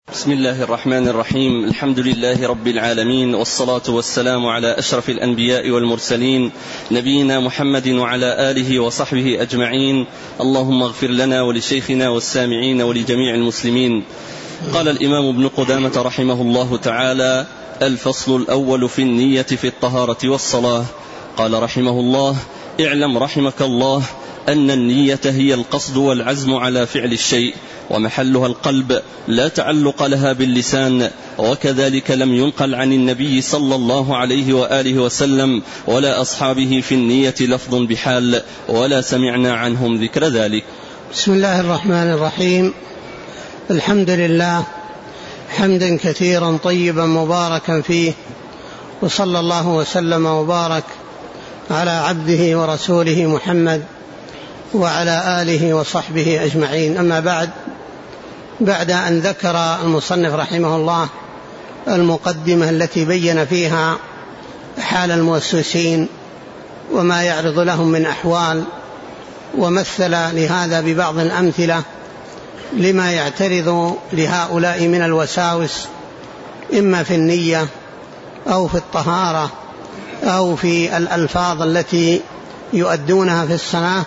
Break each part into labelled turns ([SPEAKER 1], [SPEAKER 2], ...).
[SPEAKER 1] بسم الله الرحمن الرحيم. الحمد لله رب العالمين، والصلاة والسلام على أشرف الأنبياء والمرسلين، نبينا محمد وعلى آله وصحبه أجمعين. اللهم اغفر لنا ولشيخنا والسامعين ولجميع المسلمين. قال الإمام ابن قدامة رحمه الله تعالى: الفصل الأول في النية في الطهارة والصلاة. قال رحمه الله: اعلم رحمك الله أن النية هي القصد والعزم على فعل الشيء، ومحلها القلب، لا تعلق لها باللسان. وكذلك لم ينقل عن النبي صلى الله عليه وآله وسلم ولا أصحابه في النية لفظ بحال، ولا سمعنا عنهم ذكر ذلك.
[SPEAKER 2] بسم الله الرحمن الرحيم. الحمد لله حمدا كثيرا طيبا مباركا فيه، وصلى الله وسلم وبارك على عبده ورسوله محمد وعلى آله وصحبه أجمعين. أما بعد أن ذكر المصنف رحمه الله المقدمة التي بين فيها حال المؤسسين وما يعرض لهم من أحوال، ومثل لهذا ببعض الأمثلة لما يعترض لهؤلاء من الوساوس، إما في النية أو في الطهارة أو في الألفاظ التي يؤدونها في الصلاة،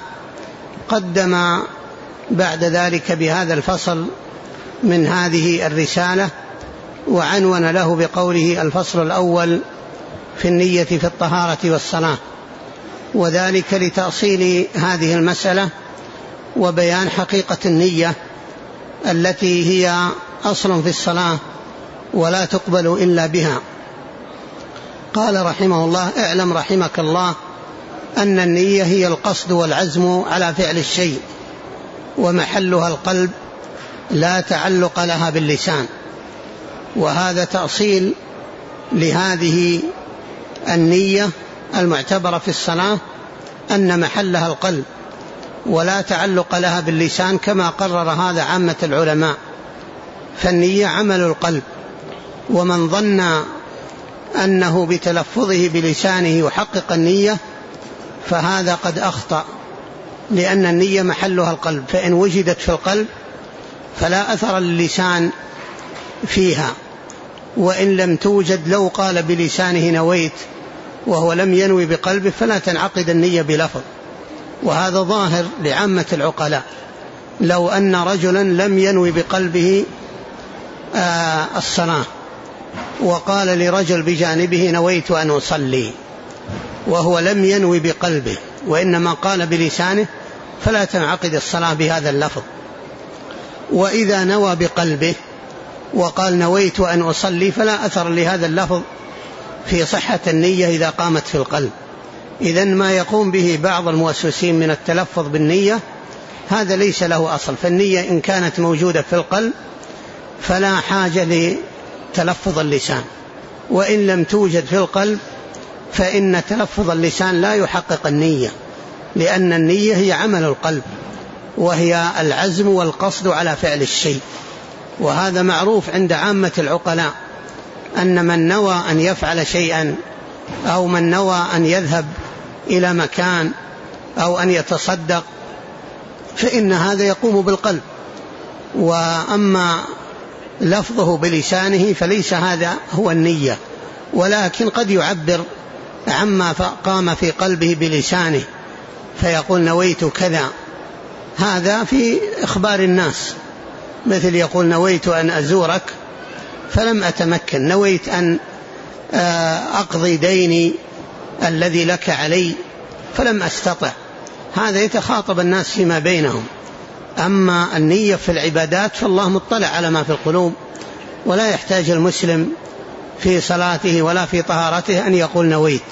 [SPEAKER 2] قدم بعد ذلك بهذا الفصل من هذه الرسالة، وعنون له بقوله: الفصل الأول في النية في الطهارة والصلاة، وذلك لتأصيل هذه المسألة وبيان حقيقة النية التي هي أصل في الصلاة ولا تقبل إلا بها. قال رحمه الله: اعلم رحمك الله أن النية هي القصد والعزم على فعل الشيء، ومحلها القلب، لا تعلق لها باللسان. وهذا تأصيل لهذه النية المعتبرة في الصلاة، أن محلها القلب ولا تعلق لها باللسان، كما قرر هذا عامة العلماء. فالنية عمل القلب، ومن ظن أنه بتلفظه بلسانه يحقق النية فهذا قد أخطأ، لأن النية محلها القلب، فإن وجدت في القلب فلا أثر للسان فيها، وإن لم توجد لو قال بلسانه نويت وهو لم ينوي بقلبه فلا تنعقد النية بلفظ. وهذا ظاهر لعامة العقلاء. لو أن رجلا لم ينوي بقلبه الصلاة وقال لرجل بجانبه: نويت أن أصلي، وهو لم ينوي بقلبه وإنما قال بلسانه، فلا تنعقد الصلاة بهذا اللفظ. وإذا نوى بقلبه وقال: نويت أن أصلي، فلا أثر لهذا اللفظ في صحة النية إذا قامت في القلب. إذن ما يقوم به بعض المؤسسين من التلفظ بالنية هذا ليس له أصل. فالنية إن كانت موجودة في القلب فلا حاجة لتلفظ اللسان، وإن لم توجد في القلب فإن تلفظ اللسان لا يحقق النية، لأن النية هي عمل القلب، وهي العزم والقصد على فعل الشيء. وهذا معروف عند عامة العقلاء، أن من نوى أن يفعل شيئا، أو من نوى أن يذهب إلى مكان، أو أن يتصدق، فإن هذا يقوم بالقلب. وأما لفظه بلسانه فليس هذا هو النية، ولكن قد يعبر عما قام في قلبه بلسانه، فيقول: نويت كذا. هذا في إخبار الناس، مثل يقول: نويت أن أزورك فلم أتمكن، نويت أن أقضي ديني الذي لك علي فلم أستطع. هذا يتخاطب الناس فيما بينهم. أما النية في العبادات فالله مطلع على ما في القلوب، ولا يحتاج المسلم في صلاته ولا في طهارته أن يقول نويت.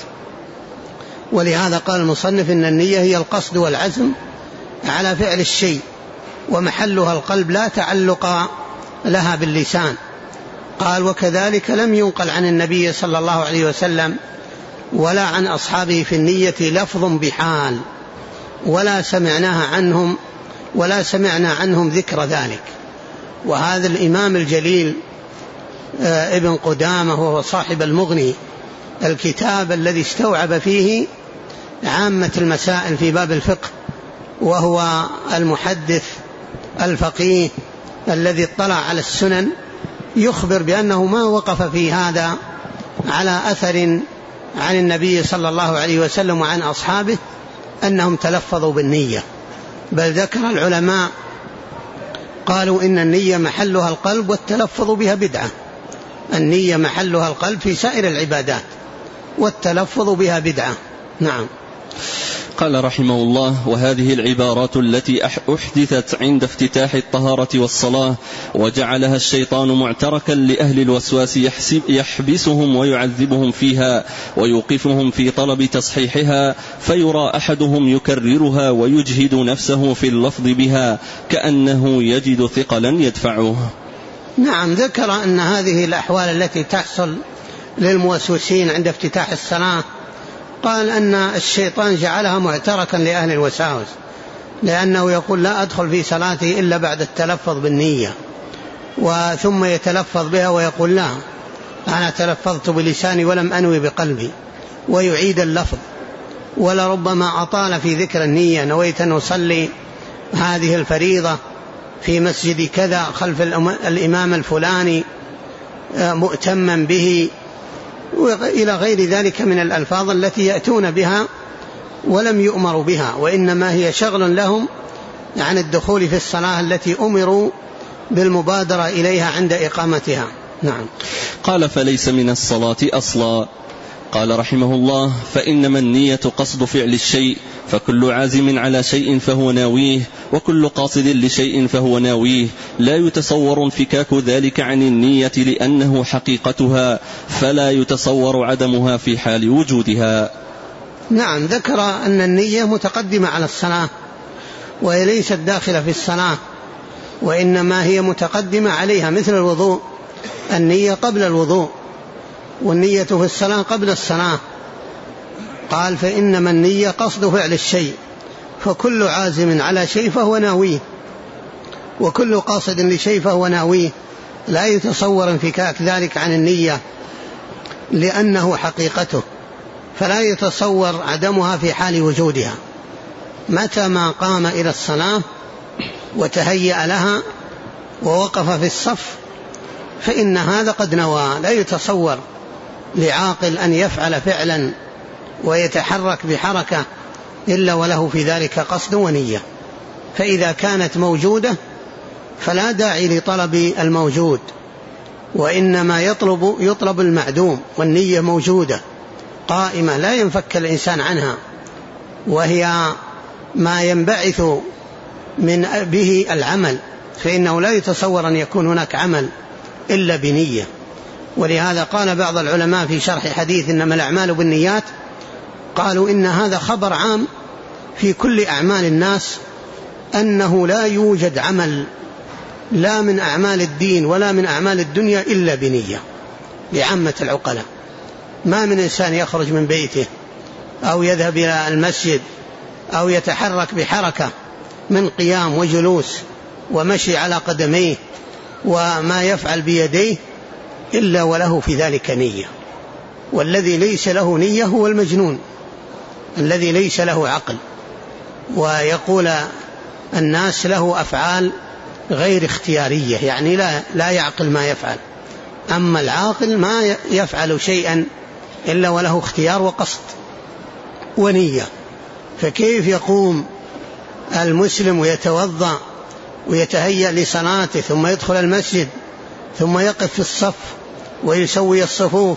[SPEAKER 2] ولهذا قال المصنف: إن النية هي القصد والعزم على فعل الشيء، ومحلها القلب، لا تعلق لها باللسان. قال: وكذلك لم ينقل عن النبي صلى الله عليه وسلم ولا عن أصحابه في النية لفظ بحال، ولا سمعنا عنهم ذكر ذلك. وهذا الإمام الجليل ابن قدامة، وهو صاحب المغني، الكتاب الذي استوعب فيه عامة المسائل في باب الفقه، وهو المحدث الفقيه الذي اطلع على السنن يخبر بأنه ما وقف في هذا على أثر عن النبي صلى الله عليه وسلم وعن أصحابه أنهم تلفظوا بالنية، بل ذكر العلماء قالوا إن النية محلها القلب والتلفظ بها بدعة. النية محلها القلب في سائر العبادات والتلفظ بها بدعة. نعم.
[SPEAKER 1] قال رحمه الله: وهذه العبارات التي أحدثت عند افتتاح الطهارة والصلاة وجعلها الشيطان معتركا لأهل الوسواس يحبسهم ويعذبهم فيها ويوقفهم في طلب تصحيحها، فيرى أحدهم يكررها ويجهد نفسه في اللفظ بها كأنه يجد ثقلا يدفعه.
[SPEAKER 2] نعم. ذكر أن هذه الأحوال التي تحصل للموسوسين عند افتتاح الصلاة، قال أن الشيطان جعلها معتركا لأهل الوساوس، لأنه يقول لا أدخل في صلاتي إلا بعد التلفظ بالنية، وثم يتلفظ بها ويقول لا أنا تلفظت بلساني ولم أنوي بقلبي، ويعيد اللفظ. ولربما أطال في ذكر النية: نويت أن أصلي هذه الفريضة في مسجد كذا خلف الإمام الفلاني مؤتما به، وإلى غير ذلك من الألفاظ التي يأتون بها ولم يؤمروا بها، وإنما هي شغل لهم عن الدخول في الصلاة التي أمروا بالمبادرة إليها عند إقامتها. نعم.
[SPEAKER 1] قال: فليس من الصلاة أصلا. قال رحمه الله: فإنما النية قصد فعل الشيء، فكل عازم على شيء فهو ناويه، وكل قاصد لشيء فهو ناويه، لا يتصور انفكاك ذلك عن النية لأنه حقيقتها، فلا يتصور عدمها في حال وجودها.
[SPEAKER 2] نعم. ذكر أن النية متقدمة على الصلاة، وهي ليست داخلة في الصلاة، وإنما هي متقدمة عليها، مثل الوضوء، النية قبل الوضوء، والنية في الصلاة قبل الصلاة. قال: فإنما النية قصد فعل الشيء، فكل عازم على شيء فهو ناويه، وكل قاصد لشيء فهو ناويه، لا يتصور انفكاك ذلك عن النية لأنه حقيقته، فلا يتصور عدمها في حال وجودها. متى ما قام إلى الصلاة وتهيأ لها ووقف في الصف فإن هذا قد نوى. لا يتصور لعاقل أن يفعل فعلا ويتحرك بحركة إلا وله في ذلك قصد ونية، فإذا كانت موجودة فلا داعي لطلب الموجود، وإنما يطلب المعدوم، والنية موجودة قائمة لا ينفك الإنسان عنها، وهي ما ينبعث من به العمل، فإنه لا يتصور أن يكون هناك عمل إلا بنية. ولهذا قال بعض العلماء في شرح حديث إنما الأعمال بالنيات، قالوا إن هذا خبر عام في كل أعمال الناس، أنه لا يوجد عمل لا من أعمال الدين ولا من أعمال الدنيا إلا بنية، لعامة العقلاء. ما من إنسان يخرج من بيته أو يذهب إلى المسجد أو يتحرك بحركة من قيام وجلوس ومشي على قدميه وما يفعل بيديه إلا وله في ذلك نية. والذي ليس له نية هو المجنون الذي ليس له عقل، ويقول الناس له أفعال غير اختيارية، يعني لا يعقل ما يفعل. أما العاقل ما يفعل شيئا إلا وله اختيار وقصد ونية. فكيف يقوم المسلم ويتوضأ ويتهيأ لصلاته ثم يدخل المسجد ثم يقف في الصف ويسوي الصفوف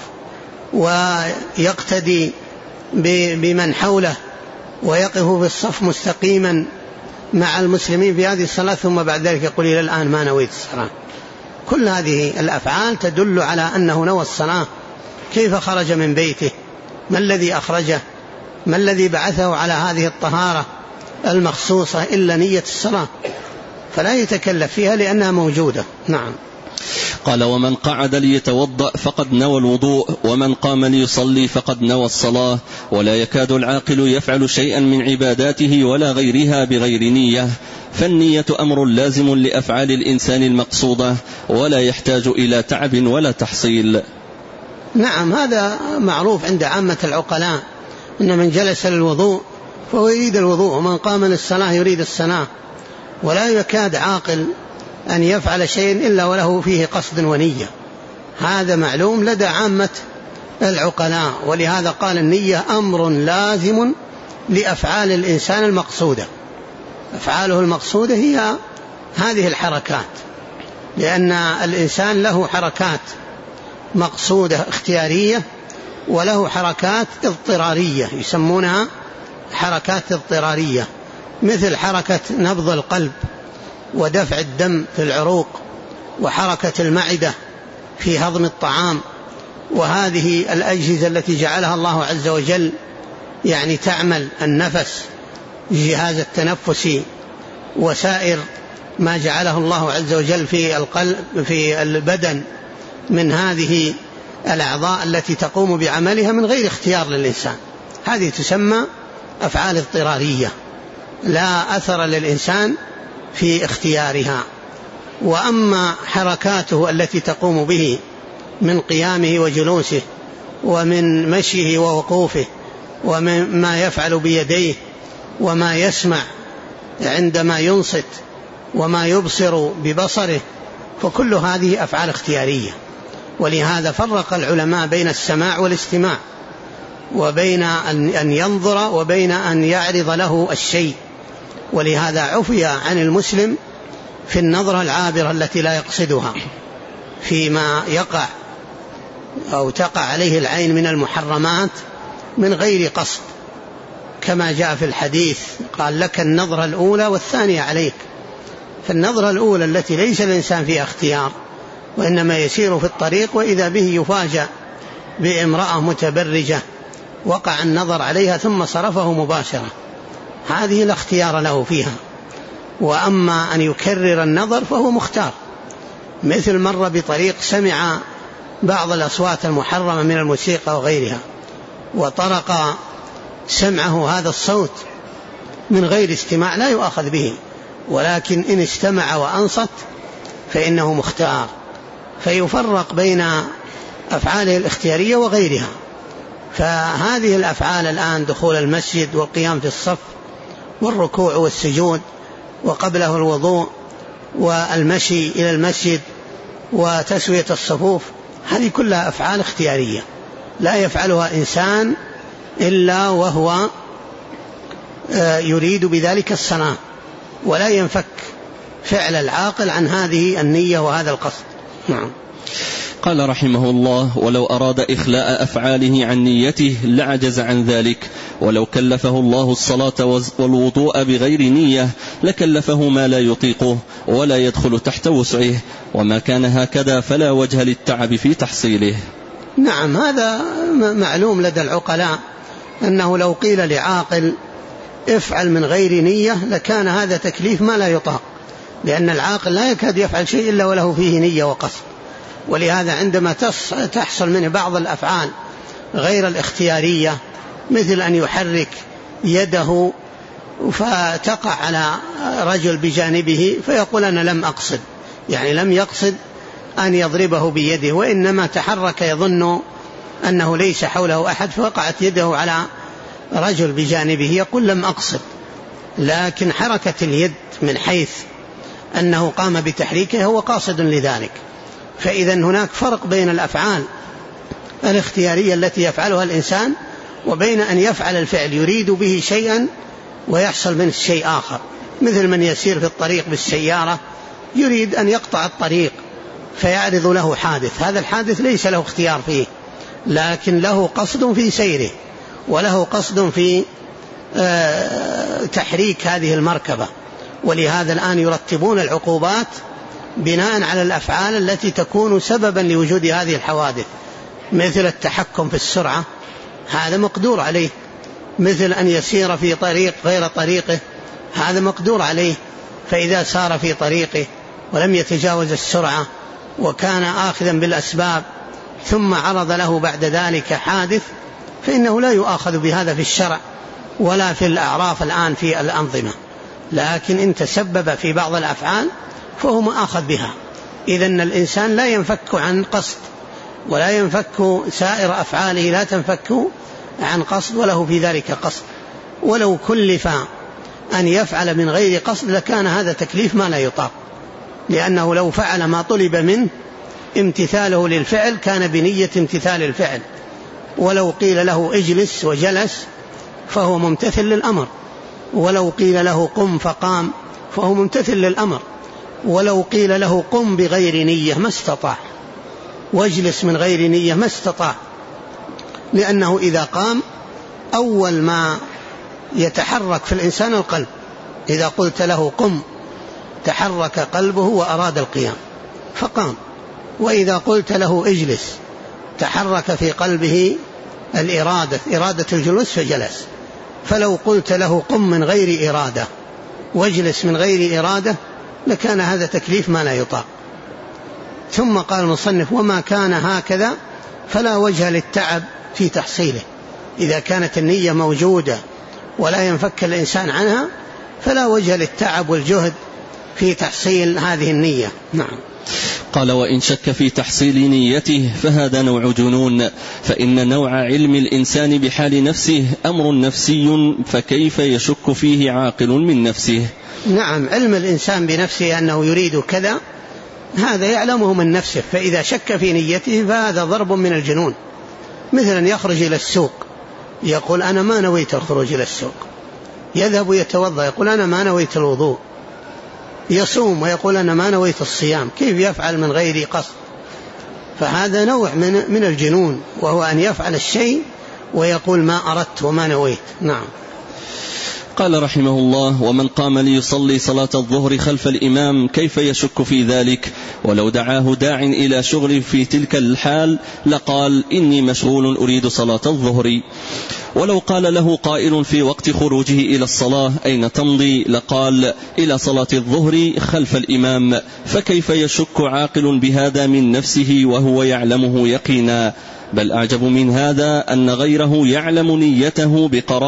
[SPEAKER 2] ويقتدي بمن حوله ويقف في الصف مستقيما مع المسلمين في هذه الصلاة، ثم بعد ذلك يقول إلى الآن ما نويت الصلاة؟ كل هذه الأفعال تدل على أنه نوى الصلاة. كيف خرج من بيته؟ ما الذي أخرجه؟ ما الذي بعثه على هذه الطهارة المخصوصة إلا نية الصلاة؟ فلا يتكلف فيها لأنها موجودة. نعم.
[SPEAKER 1] قال: ومن قعد ليتوضأ فقد نوى الوضوء، ومن قام ليصلي فقد نوى الصلاة، ولا يكاد العاقل يفعل شيئا من عباداته ولا غيرها بغير نية، فالنية أمر لازم لأفعال الإنسان المقصودة، ولا يحتاج إلى تعب ولا تحصيل.
[SPEAKER 2] نعم. هذا معروف عند عامة العقلاء، إن من جلس للوضوء فهو يريد الوضوء، ومن قام للصلاة يريد الصلاة، ولا يكاد عاقل أن يفعل شيء إلا وله فيه قصد ونية، هذا معلوم لدى عامة العقلاء. ولهذا قال النية أمر لازم لأفعال الإنسان المقصودة، أفعاله المقصودة هي هذه الحركات، لأن الإنسان له حركات مقصودة اختيارية وله حركات اضطرارية يسمونها حركات اضطرارية، مثل حركة نبض القلب ودفع الدم في العروق وحركة المعدة في هضم الطعام، وهذه الأجهزة التي جعلها الله عز وجل يعني تعمل النفس، الجهاز التنفسي وسائر ما جعله الله عز وجل في القلب في البدن من هذه الأعضاء التي تقوم بعملها من غير اختيار للإنسان، هذه تسمى أفعال اضطرارية لا أثر للإنسان في اختيارها. وأما حركاته التي تقوم به من قيامه وجلوسه ومن مشيه ووقوفه وما يفعل بيديه وما يسمع عندما ينصت وما يبصر ببصره، فكل هذه أفعال اختيارية. ولهذا فرق العلماء بين السماع والاستماع، وبين أن ينظر وبين أن يعرض له الشيء. ولهذا عفي عن المسلم في النظرة العابرة التي لا يقصدها فيما يقع أو تقع عليه العين من المحرمات من غير قصد، كما جاء في الحديث قال لك النظرة الأولى والثانية عليك. فالنظرة الأولى التي ليس الإنسان فيها اختيار وإنما يسير في الطريق وإذا به يفاجأ بامرأة متبرجة وقع النظر عليها ثم صرفه مباشرة، هذه لا اختيار له فيها. وأما أن يكرر النظر فهو مختار، مثل مر بطريق سمع بعض الأصوات المحرمة من الموسيقى وغيرها وطرق سمعه هذا الصوت من غير استماع لا يؤاخذ به، ولكن إن استمع وأنصت فإنه مختار. فيفرق بين أفعاله الاختيارية وغيرها. فهذه الأفعال الآن دخول المسجد والقيام في الصف والركوع والسجود وقبله الوضوء والمشي إلى المسجد وتسوية الصفوف، هذه كلها أفعال اختيارية لا يفعلها إنسان إلا وهو يريد بذلك الصلاة، ولا ينفك فعل العاقل عن هذه النية وهذا القصد. نعم.
[SPEAKER 1] قال رحمه الله: ولو أراد إخلاء أفعاله عن نيته لعجز عن ذلك، ولو كلفه الله الصلاة والوضوء بغير نية لكلفه ما لا يطيقه ولا يدخل تحت وسعه، وما كان هكذا فلا وجه للتعب في تحصيله.
[SPEAKER 2] نعم، هذا معلوم لدى العقلاء أنه لو قيل لعاقل افعل من غير نية لكان هذا تكليف ما لا يطاق، لأن العاقل لا يكاد يفعل شيء إلا وله فيه نية وقصد. ولهذا عندما تحصل منه بعض الأفعال غير الاختيارية مثل أن يحرك يده فتقع على رجل بجانبه فيقول أنا لم أقصد، يعني لم يقصد أن يضربه بيده وإنما تحرك يظن أنه ليس حوله أحد فوقعت يده على رجل بجانبه يقول لم أقصد. لكن حركة اليد من حيث أنه قام بتحريكه هو قاصد لذلك. فإذا هناك فرق بين الأفعال الاختيارية التي يفعلها الإنسان وبين أن يفعل الفعل يريد به شيئا ويحصل منه شيء آخر، مثل من يسير في الطريق بالسيارة يريد أن يقطع الطريق فيعرض له حادث، هذا الحادث ليس له اختيار فيه لكن له قصد في سيره وله قصد في تحريك هذه المركبة. ولهذا الآن يرتبون العقوبات بناء على الأفعال التي تكون سببا لوجود هذه الحوادث، مثل التحكم في السرعة هذا مقدور عليه، مثل أن يسير في طريق غير طريقه هذا مقدور عليه، فإذا سار في طريقه ولم يتجاوز السرعة وكان آخذا بالأسباب ثم عرض له بعد ذلك حادث فإنه لا يؤاخذ بهذا في الشرع ولا في الأعراف الآن في الأنظمة، لكن إن تسبب في بعض الأفعال فهو مؤاخذ بها. إذن الإنسان لا ينفك عن قصد ولا ينفك سائر أفعاله لا تنفك عن قصد وله في ذلك قصد. ولو كلف أن يفعل من غير قصد لكان هذا تكليف ما لا يطاق. لأنه لو فعل ما طلب منه امتثاله للفعل كان بنية امتثال الفعل، ولو قيل له اجلس وجلس فهو ممتثل للأمر، ولو قيل له قم فقام فهو ممتثل للأمر، ولو قيل له قم بغير نية ما استطاع، واجلس من غير نية ما استطاع، لأنه إذا قام أول ما يتحرك في الإنسان القلب، إذا قلت له قم تحرك قلبه وأراد القيام فقام، وإذا قلت له اجلس تحرك في قلبه إرادة الجلوس فجلس. فلو قلت له قم من غير إرادة واجلس من غير إرادة لكان هذا تكليف ما لا يطاق. ثم قال المصنف وما كان هكذا فلا وجه للتعب في تحصيله. إذا كانت النية موجودة ولا ينفك الإنسان عنها فلا وجه للتعب والجهد في تحصيل هذه النية. نعم.
[SPEAKER 1] قال وإن شك في تحصيل نيته فهذا نوع جنون، فإن نوع علم الإنسان بحال نفسه أمر نفسي، فكيف يشك فيه عاقل من نفسه؟
[SPEAKER 2] نعم، علم الإنسان بنفسه أنه يريد كذا هذا يعلمه من نفسه، فإذا شك في نيته فهذا ضرب من الجنون. مثلا يخرج إلى السوق يقول أنا ما نويت الخروج إلى السوق، يذهب يتوضأ يقول أنا ما نويت الوضوء، يصوم ويقول أنا ما نويت الصيام، كيف يفعل من غير قصد؟ فهذا نوع من الجنون، وهو أن يفعل الشيء ويقول ما أردت وما نويت. نعم.
[SPEAKER 1] قال رحمه الله ومن قام ليصلي صلاة الظهر خلف الإمام كيف يشك في ذلك؟ ولو دعاه داع إلى شغل في تلك الحال لقال إني مشغول أريد صلاة الظهر. ولو قال له قائل في وقت خروجه إلى الصلاة أين تمضي؟ لقال إلى صلاة الظهر خلف الإمام. فكيف يشك عاقل بهذا من نفسه وهو يعلمه يقينا؟ بل أعجب من هذا أن غيره يعلم نيته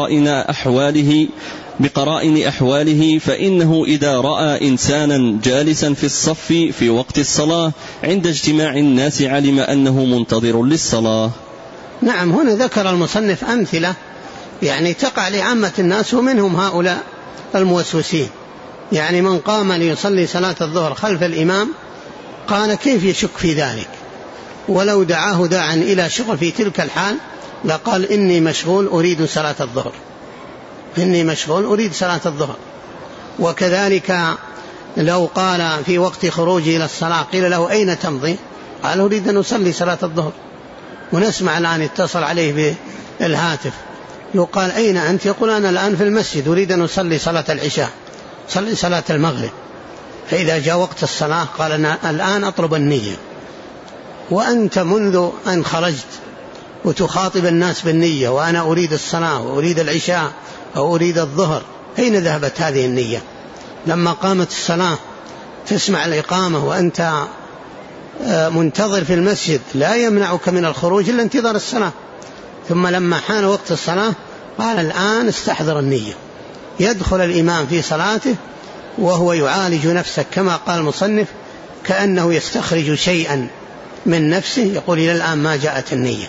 [SPEAKER 1] بقرائن أحواله، فإنه إذا رأى إنسانا جالسا في الصف في وقت الصلاة عند اجتماع الناس علم أنه منتظر للصلاة.
[SPEAKER 2] نعم، هنا ذكر المصنف أمثلة يعني تقع لعامة الناس ومنهم هؤلاء الموسوسين. يعني من قام ليصلي صلاة الظهر خلف الإمام قال كيف يشك في ذلك؟ ولو دعاه داعا إلى شغل في تلك الحال لقال إني مشغول أريد صلاة الظهر، إني مشغول أريد صلاة الظهر. وكذلك لو قال في وقت خروجه إلى الصلاة قيل له أين تمضي؟ قال أريد أن أصلي صلاة الظهر. ونسمع الآن اتصل عليه بالهاتف يقال أين أنت؟ يقول أنا الآن في المسجد أريد أن أصلي صلاة العشاء، صلي صلاة المغرب. فإذا جاء وقت الصلاة قال أنا الآن أطلب النية، وأنت منذ أن خرجت وتخاطب الناس بالنية وأنا أريد الصلاة وأريد العشاء أو أريد الظهر، أين ذهبت هذه النية؟ لما قامت الصلاة تسمع الإقامة وأنت منتظر في المسجد لا يمنعك من الخروج إلا انتظار الصلاة، ثم لما حان وقت الصلاة قال الآن استحضر النية. يدخل الإمام في صلاته وهو يعالج نفسه كما قال المصنف كأنه يستخرج شيئا من نفسه، يقول إلى الآن ما جاءت النية.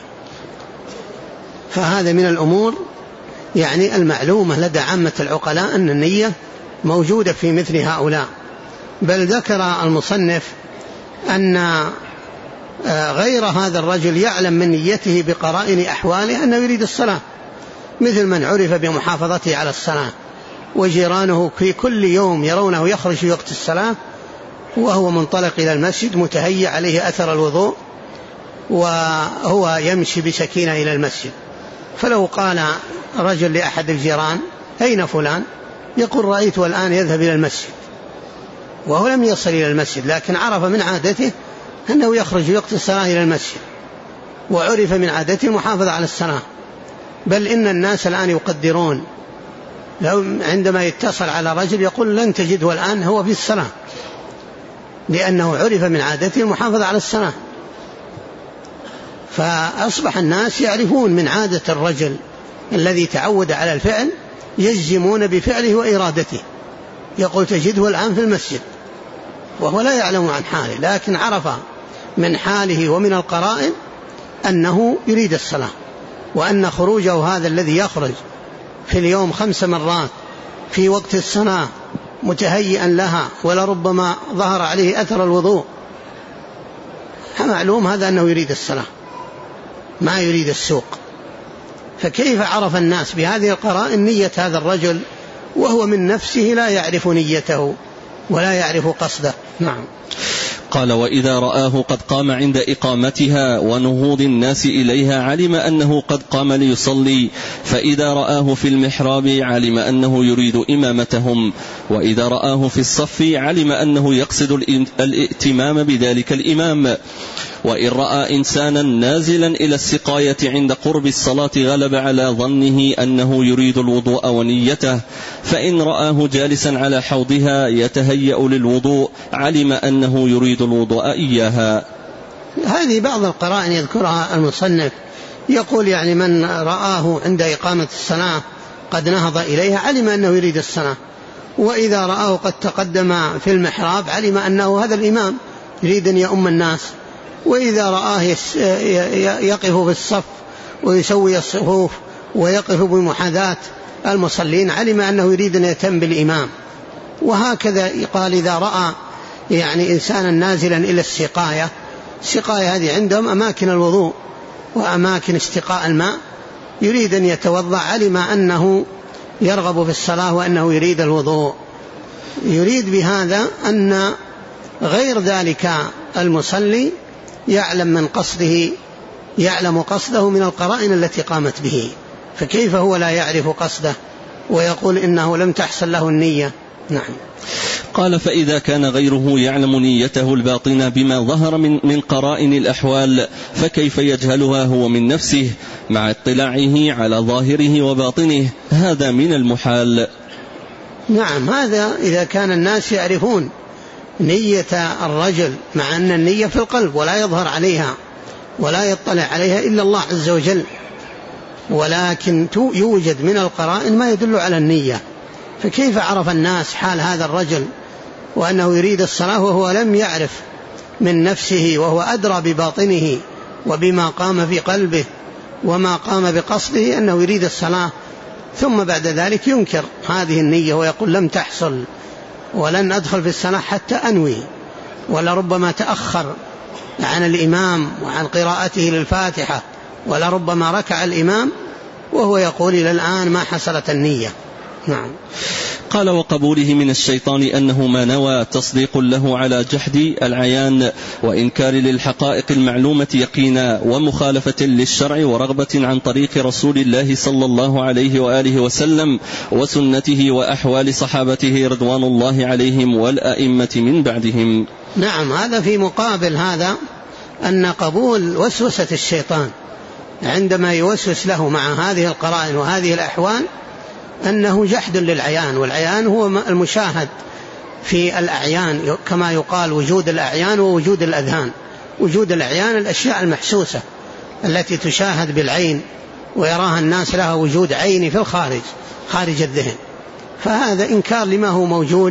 [SPEAKER 2] فهذا من الأمور يعني المعلومة لدى عامة العقلاء أن النية موجودة في مثل هؤلاء. بل ذكر المصنف أن غير هذا الرجل يعلم من نيته بقرائن أحواله أنه يريد الصلاة، مثل من عرف بمحافظته على الصلاة وجيرانه في كل يوم يرونه يخرج في وقت الصلاة وهو منطلق إلى المسجد متهيأ عليه أثر الوضوء وهو يمشي بسكينة إلى المسجد. فلو قال رجل لأحد الجيران أين فلان؟ يقول رأيته الآن يذهب إلى المسجد، وهو لم يصل إلى المسجد لكن عرف من عادته أنه يخرج في وقت الصلاة إلى المسجد، وعرف من عادته المحافظة على الصلاة. بل إن الناس الآن يقدرون لو عندما يتصل على رجل يقول لن تجده الآن هو في الصلاة، لأنه عرف من عادته المحافظة على الصلاة. فأصبح الناس يعرفون من عادة الرجل الذي تعود على الفعل يجزمون بفعله وإرادته، يقول تجده الآن في المسجد وهو لا يعلم عن حاله، لكن عرف من حاله ومن القرائن أنه يريد الصلاة، وأن خروجه هذا الذي يخرج في اليوم 5 مرات في وقت الصلاة متهيئا لها، ولربما ظهر عليه أثر الوضوء، معلوم هذا أنه يريد الصلاة ما يريد السوق. فكيف عرف الناس بهذه القرائن نية هذا الرجل وهو من نفسه لا يعرف نيته ولا يعرف قصده؟ نعم.
[SPEAKER 1] قال: وإذا رآه قد قام عند إقامتها ونهوض الناس إليها علم أنه قد قام ليصلي، فإذا رآه في المحراب علم أنه يريد إمامتهم، وإذا رآه في الصف علم أنه يقصد الائتمام بذلك الإمام. وإن رأى إنسانا نازلا إلى السقاية عند قرب الصلاة غلب على ظنه أنه يريد الوضوء ونيته، فإن رآه جالسا على حوضها يتهيأ للوضوء علم أنه يريد الوضوء إياها.
[SPEAKER 2] هذه بعض القرائن يذكرها المصنف، يقول يعني من رآه عند إقامة الصلاة قد نهض إليها علم أنه يريد الصلاة، وإذا رآه قد تقدم في المحراب علم أنه هذا الإمام يريد أن يؤم الناس، وإذا رآه يقف في الصف ويسوي الصفوف ويقف بمحاذاة المصلين علم أنه يريد أن يتم بالإمام. وهكذا قال إذا رأى يعني إنسانا نازلا إلى السقاية، السقاية هذه عندهم أماكن الوضوء وأماكن استقاء الماء، يريد أن يتوضأ علم أنه يرغب في الصلاة وأنه يريد الوضوء. يريد بهذا أن غير ذلك المصلي يعلم قصده من القرائن التي قامت به، فكيف هو لا يعرف قصده ويقول إنه لم تحصل له النية؟ نعم.
[SPEAKER 1] قال: فإذا كان غيره يعلم نيته الباطنة بما ظهر من قرائن الأحوال، فكيف يجهلها هو من نفسه مع اطلاعه على ظاهره وباطنه؟ هذا من المحال.
[SPEAKER 2] نعم، هذا إذا كان الناس يعرفون نية الرجل، مع أن النية في القلب ولا يظهر عليها ولا يطلع عليها إلا الله عز وجل، ولكن يوجد من القرائن ما يدل على النية. فكيف عرف الناس حال هذا الرجل وأنه يريد الصلاة وهو لم يعرف من نفسه، وهو أدرى بباطنه وبما قام في قلبه وما قام بقصده أنه يريد الصلاة، ثم بعد ذلك ينكر هذه النية ويقول لم تحصل ولن أدخل في الصلاة حتى أنوي، ولربما تأخر عن الإمام وعن قراءته للفاتحة، ولربما ركع الإمام وهو يقول إلى الآن ما حصلت النية. نعم.
[SPEAKER 1] قال: وقبوله من الشيطان أنه ما نوى تصديق له على جحد العيان وإنكار للحقائق المعلومة يقينا، ومخالفة للشرع ورغبة عن طريق رسول الله صلى الله عليه وآله وسلم وسنته وأحوال صحابته رضوان الله عليهم والأئمة من بعدهم.
[SPEAKER 2] نعم، هذا في مقابل هذا أن قبول وسوسة الشيطان عندما يوسوس له مع هذه القرائن وهذه الأحوال أنه جحد للعيان، والعيان هو المشاهد في الأعيان، كما يقال وجود الأعيان ووجود الأذهان. وجود الأعيان الأشياء المحسوسة التي تشاهد بالعين ويراها الناس لها وجود عيني في الخارج خارج الذهن، فهذا إنكار لما هو موجود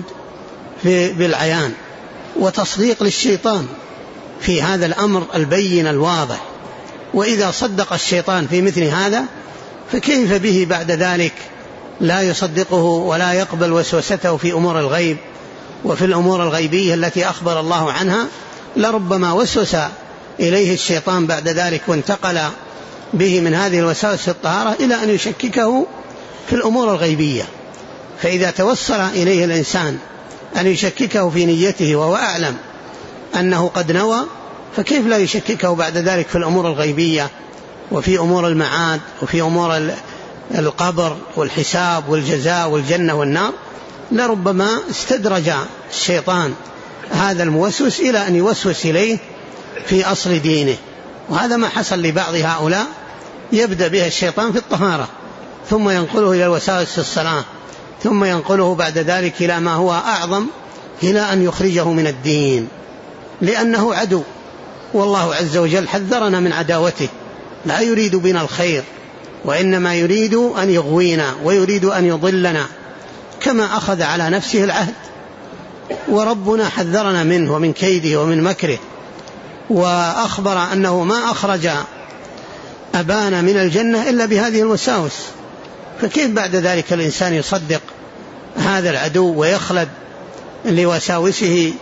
[SPEAKER 2] بالعيان وتصديق للشيطان في هذا الأمر البين الواضح. وإذا صدق الشيطان في مثل هذا فكيف به بعد ذلك لا يصدقه ولا يقبل وسوسته في أمور الغيب وفي الأمور الغيبية التي أخبر الله عنها؟ لربما وسوس إليه الشيطان بعد ذلك وانتقل به من هذه الوساوس في الطهارة إلى أن يشككه في الأمور الغيبية. فإذا توصل إليه الإنسان أن يشككه في نيته وهو أعلم أنه قد نوى، فكيف لا يشككه بعد ذلك في الأمور الغيبية وفي أمور المعاد وفي أمور القبر والحساب والجزاء والجنة والنار؟ لربما استدرج الشيطان هذا الموسوس إلى أن يوسوس إليه في أصل دينه. وهذا ما حصل لبعض هؤلاء، يبدأ بها الشيطان في الطهارة ثم ينقله إلى الوساوس في الصلاة ثم ينقله بعد ذلك إلى ما هو أعظم، إلى أن يخرجه من الدين، لأنه عدو، والله عز وجل حذرنا من عداوته، لا يريد بنا الخير وإنما يريد أن يغوينا ويريد أن يضلنا، كما أخذ على نفسه العهد، وربنا حذرنا منه ومن كيده ومن مكره، وأخبر أنه ما أخرج أبانا من الجنة إلا بهذه الوساوس. فكيف بعد ذلك الإنسان يصدق هذا العدو ويخلد لوساوسه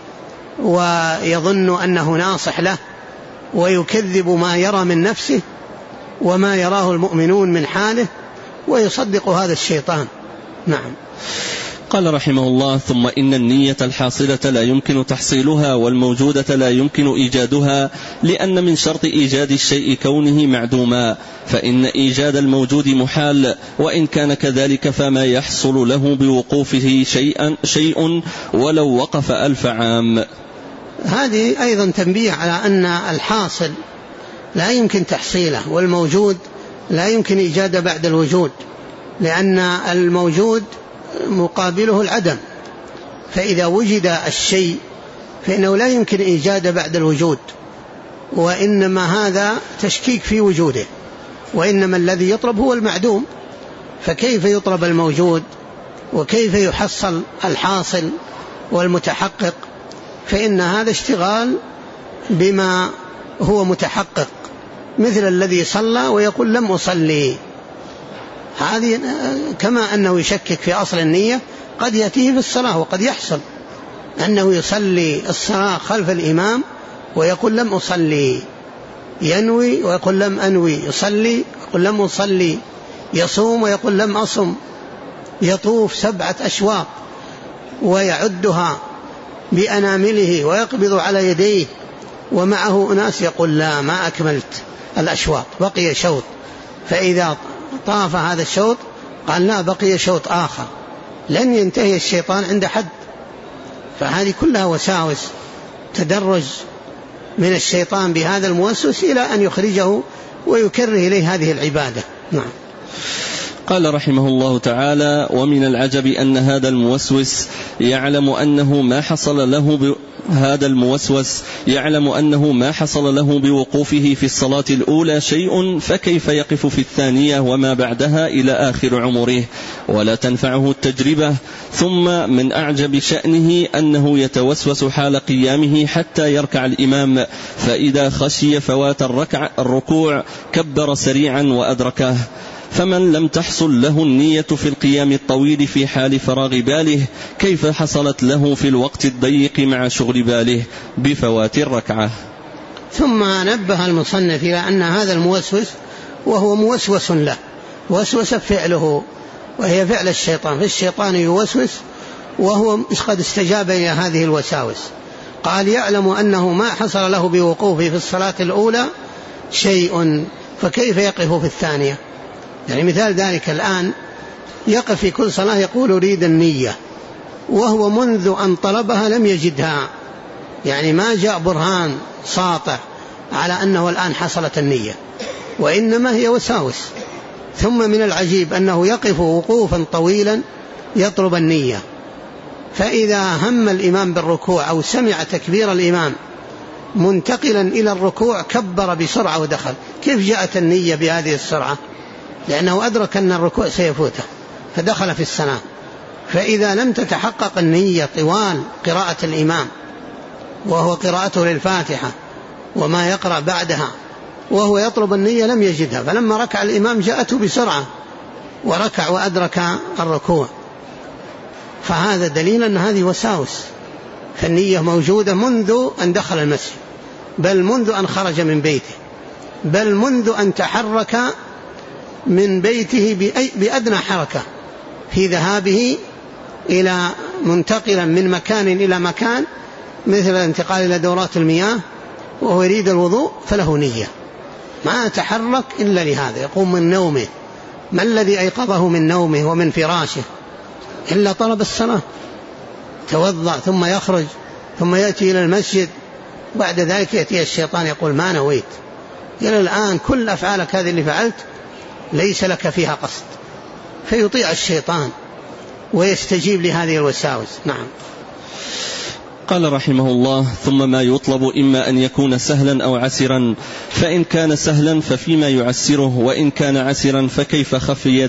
[SPEAKER 2] ويظن أنه ناصح له ويكذب ما يرى من نفسه وما يراه المؤمنون من حاله ويصدق هذا الشيطان. نعم.
[SPEAKER 1] قال رحمه الله: ثم إن النية الحاصلة لا يمكن تحصيلها والموجودة لا يمكن إيجادها، لأن من شرط إيجاد الشيء كونه معدوما، فإن إيجاد الموجود محال، وإن كان كذلك فما يحصل له بوقوفه شيء ولو وقف 1000 عام.
[SPEAKER 2] هذه أيضا تنبيه على أن الحاصل لا يمكن تحصيله والموجود لا يمكن إيجاده بعد الوجود، لأن الموجود مقابله العدم، فإذا وجد الشيء فإنه لا يمكن إيجاده بعد الوجود، وإنما هذا تشكيك في وجوده، وإنما الذي يطلب هو المعدوم، فكيف يطلب الموجود وكيف يحصل الحاصل والمتحقق؟ فإن هذا اشتغال بما هو متحقق، مثل الذي صلى ويقول لم أصلي، هذه كما أنه يشكك في أصل النية قد يأتيه في الصلاة، وقد يحصل أنه يصلي الصلاة خلف الإمام ويقول لم أصلي، ينوي ويقول لم أنوي، يصلي ويقول لم أصلي، يصوم ويقول لم أصم، يطوف 7 أشواط ويعدها بأنامله ويقبض على يديه ومعه أناس يقول لا ما أكملت الأشواط بقي شوط، فإذا طاف هذا الشوط قال لا بقي شوط آخر، لن ينتهي الشيطان عند حد. فهذه كلها وساوس تدرج من الشيطان بهذا الموسوس إلى أن يخرجه ويكره إليه هذه العبادة. نعم.
[SPEAKER 1] قال رحمه الله تعالى: ومن العجب أن هذا الموسوس يعلم أنه ما حصل له بوقوفه في الصلاة الأولى شيء، فكيف يقف في الثانية وما بعدها إلى آخر عمره ولا تنفعه التجربة؟ ثم من أعجب شأنه أنه يتوسوس حال قيامه حتى يركع الإمام، فإذا خشي فوات الركوع كبر سريعا وأدركه. فمن لم تحصل له النية في القيام الطويل في حال فراغ باله، كيف حصلت له في الوقت الضيق مع شغل باله بفوات الركعة؟
[SPEAKER 2] ثم نبه المصنف إلى أن هذا الموسوس وهو موسوس له، وسوس فعله وهي فعل الشيطان، فالشيطان يوسوس وهو قد استجاب إلى هذه الوساوس. قال: يعلم أنه ما حصل له بوقوفه في الصلاة الأولى شيء، فكيف يقف في الثانية؟ يعني مثال ذلك الآن يقف في كل صلاة يقول أريد النية، وهو منذ أن طلبها لم يجدها، يعني ما جاء برهان ساطع على أنه الآن حصلت النية، وإنما هي وساوس. ثم من العجيب أنه يقف وقوفا طويلا يطلب النية، فإذا هم الإمام بالركوع أو سمع تكبير الإمام منتقلا إلى الركوع كبر بسرعة ودخل. كيف جاءت النية بهذه السرعة؟ لأنه أدرك أن الركوع سيفوته فدخل في الصلاة. فإذا لم تتحقق النية طوال قراءة الإمام وهو قراءته للفاتحة وما يقرأ بعدها وهو يطلب النية لم يجدها، فلما ركع الإمام جاءته بسرعة وركع وأدرك الركوع، فهذا دليل أن هذه وساوس. فالنية موجودة منذ أن دخل المسجد، بل منذ أن خرج من بيته، بل منذ أن تحرك من بيته بأدنى حركة في ذهابه إلى منتقلا من مكان إلى مكان، مثل الانتقال إلى دورات المياه وهو يريد الوضوء فله نية، ما تحرك إلا لهذا. يقوم من نومه، ما الذي أيقظه من نومه ومن فراشه إلا طلب الصلاة، توضأ ثم يخرج ثم يأتي إلى المسجد، بعد ذلك يأتي الشيطان يقول ما نويت، إلى الآن كل أفعالك هذه اللي فعلت ليس لك فيها قصد، فيطيع الشيطان ويستجيب لهذه الوساوس. نعم.
[SPEAKER 1] قال رحمه الله: ثم ما يطلب إما أن يكون سهلا أو عسرا، فإن كان سهلا ففيما يعسره، وإن كان عسرا فكيف خفي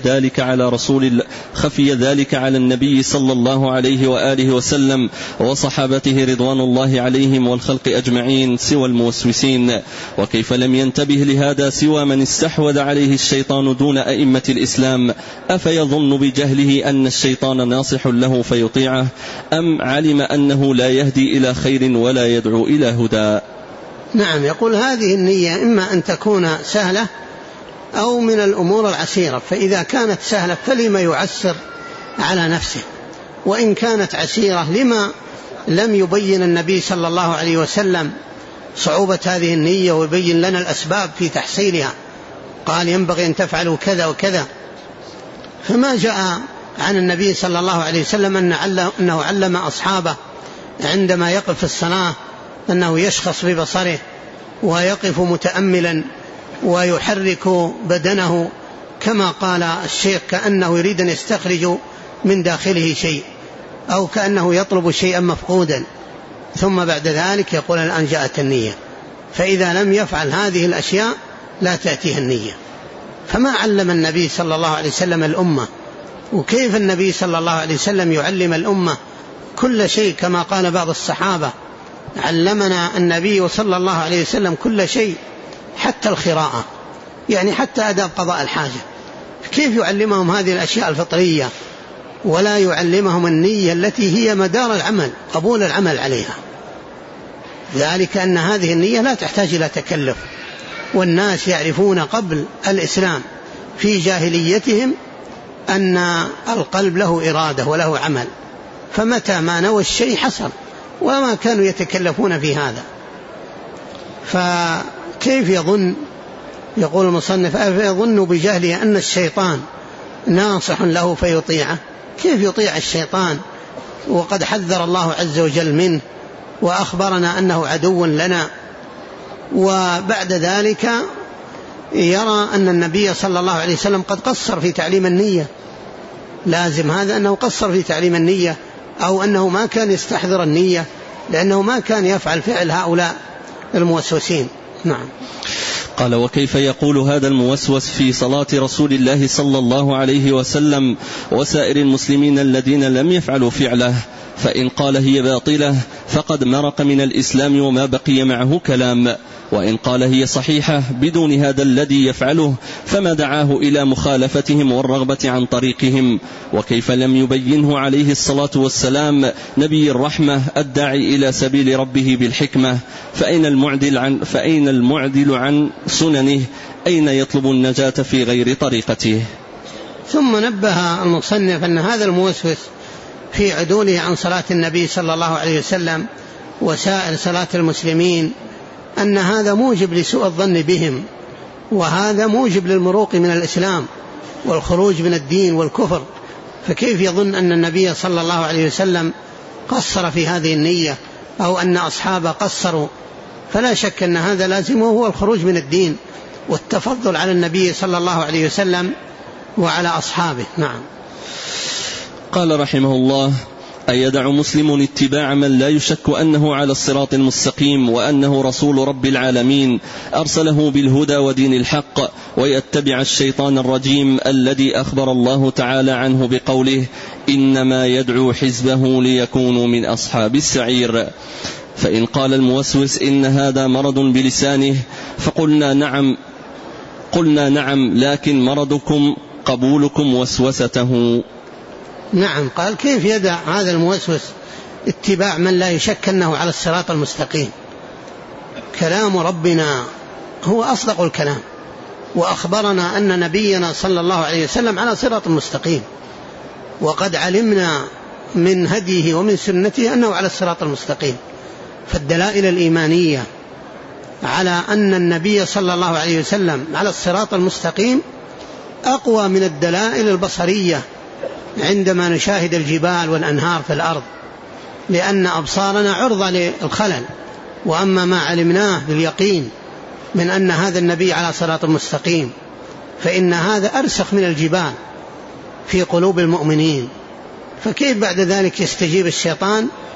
[SPEAKER 1] ذلك على النبي صلى الله عليه وآله وسلم وصحابته رضوان الله عليهم والخلق أجمعين سوى الموسوسين؟ وكيف لم ينتبه لهذا سوى من استحوذ عليه الشيطان دون أئمة الإسلام؟ أفيظن بجهله أن الشيطان ناصح له فيطيعه، أم علم أنه لا يهدي إلى خير ولا يدعو إلى هدى؟
[SPEAKER 2] نعم، يقول هذه النية إما أن تكون سهلة أو من الأمور العسيرة، فإذا كانت سهلة فلما يعسر على نفسه، وإن كانت عسيرة لما لم يبين النبي صلى الله عليه وسلم صعوبة هذه النية ويبين لنا الأسباب في تحصيلها؟ قال ينبغي أن تفعلوا كذا وكذا، فما جاء عن النبي صلى الله عليه وسلم أنه علم أصحابه عندما يقف في الصلاة أنه يشخص ببصره ويقف متأملا ويحرك بدنه كما قال الشيخ كأنه يريد أن يستخرج من داخله شيء، أو كأنه يطلب شيئا مفقودا، ثم بعد ذلك يقول الآن جاءت النية. فإذا لم يفعل هذه الأشياء لا تأتيها النية. فما علم النبي صلى الله عليه وسلم الأمة، وكيف النبي صلى الله عليه وسلم يعلم الأمة كل شيء؟ كما قال بعض الصحابة: علمنا النبي صلى الله عليه وسلم كل شيء حتى الخراءة، يعني حتى أداب قضاء الحاجة. كيف يعلمهم هذه الأشياء الفطرية ولا يعلمهم النية التي هي مدار العمل، قبول العمل عليها؟ ذلك أن هذه النية لا تحتاج إلى تكلف، والناس يعرفون قبل الإسلام في جاهليتهم أن القلب له إرادة وله عمل، فمتى ما نوى الشيء حصل، وما كانوا يتكلفون في هذا. فكيف يظن، يقول المصنف: أفيظن بجهله أن الشيطان ناصح له فيطيعه؟ كيف يطيع الشيطان وقد حذر الله عز وجل منه وأخبرنا أنه عدو لنا، وبعد ذلك يرى أن النبي صلى الله عليه وسلم قد قصر في تعليم النية؟ لازم هذا أنه قصر في تعليم النية، أو أنه ما كان يستحضر النية، لأنه ما كان يفعل فعل هؤلاء الموسوسين. نعم.
[SPEAKER 1] قال: وكيف يقول هذا الموسوس في صلاة رسول الله صلى الله عليه وسلم وسائر المسلمين الذين لم يفعلوا فعله؟ فإن قال هي باطلة فقد مرق من الإسلام وما بقي معه كلام، وإن قال هي صحيحة بدون هذا الذي يفعله فما دعاه إلى مخالفتهم والرغبة عن طريقهم. وكيف لم يبينه عليه الصلاة والسلام نبي الرحمة الداعي إلى سبيل ربه بالحكمة؟ فأين المعدل عن سننه؟ أين يطلب النجاة في غير طريقته؟
[SPEAKER 2] ثم نبه المصنف أن هذا الموسوس في عدوله عن صلاة النبي صلى الله عليه وسلم وسائر صلاة المسلمين أن هذا موجب لسوء الظن بهم، وهذا موجب للمروق من الإسلام والخروج من الدين والكفر. فكيف يظن أن النبي صلى الله عليه وسلم قصر في هذه النية أو أن أصحابه قصروا؟ فلا شك أن هذا لازمه هو الخروج من الدين والتفضل على النبي صلى الله عليه وسلم وعلى أصحابه. نعم.
[SPEAKER 1] قال رحمه الله: أيدع مسلم اتباع من لا يشك أنه على الصراط المستقيم وأنه رسول رب العالمين أرسله بالهدى ودين الحق، ويتبع الشيطان الرجيم الذي أخبر الله تعالى عنه بقوله: إنما يدعو حزبه ليكونوا من أصحاب السعير؟ فإن قال الموسوس إن هذا مرض بلسانه فقلنا نعم، لكن مرضكم قبولكم وسوسته.
[SPEAKER 2] نعم. قال: كيف يدع هذا الموسوس اتباع من لا يشك أنه على الصراط المستقيم؟ كلام ربنا هو أصدق الكلام، وأخبرنا أن نبينا صلى الله عليه وسلم على صراط مستقيم، وقد علمنا من هديه ومن سنته أنه على الصراط المستقيم. فالدلائل الإيمانية على أن النبي صلى الله عليه وسلم على الصراط المستقيم أقوى من الدلائل البصرية عندما نشاهد الجبال والأنهار في الأرض، لأن أبصارنا عرضة للخلل. وأما ما علمناه باليقين من أن هذا النبي على صراط المستقيم فإن هذا أرسخ من الجبال في قلوب المؤمنين. فكيف بعد ذلك يستجيب الشيطان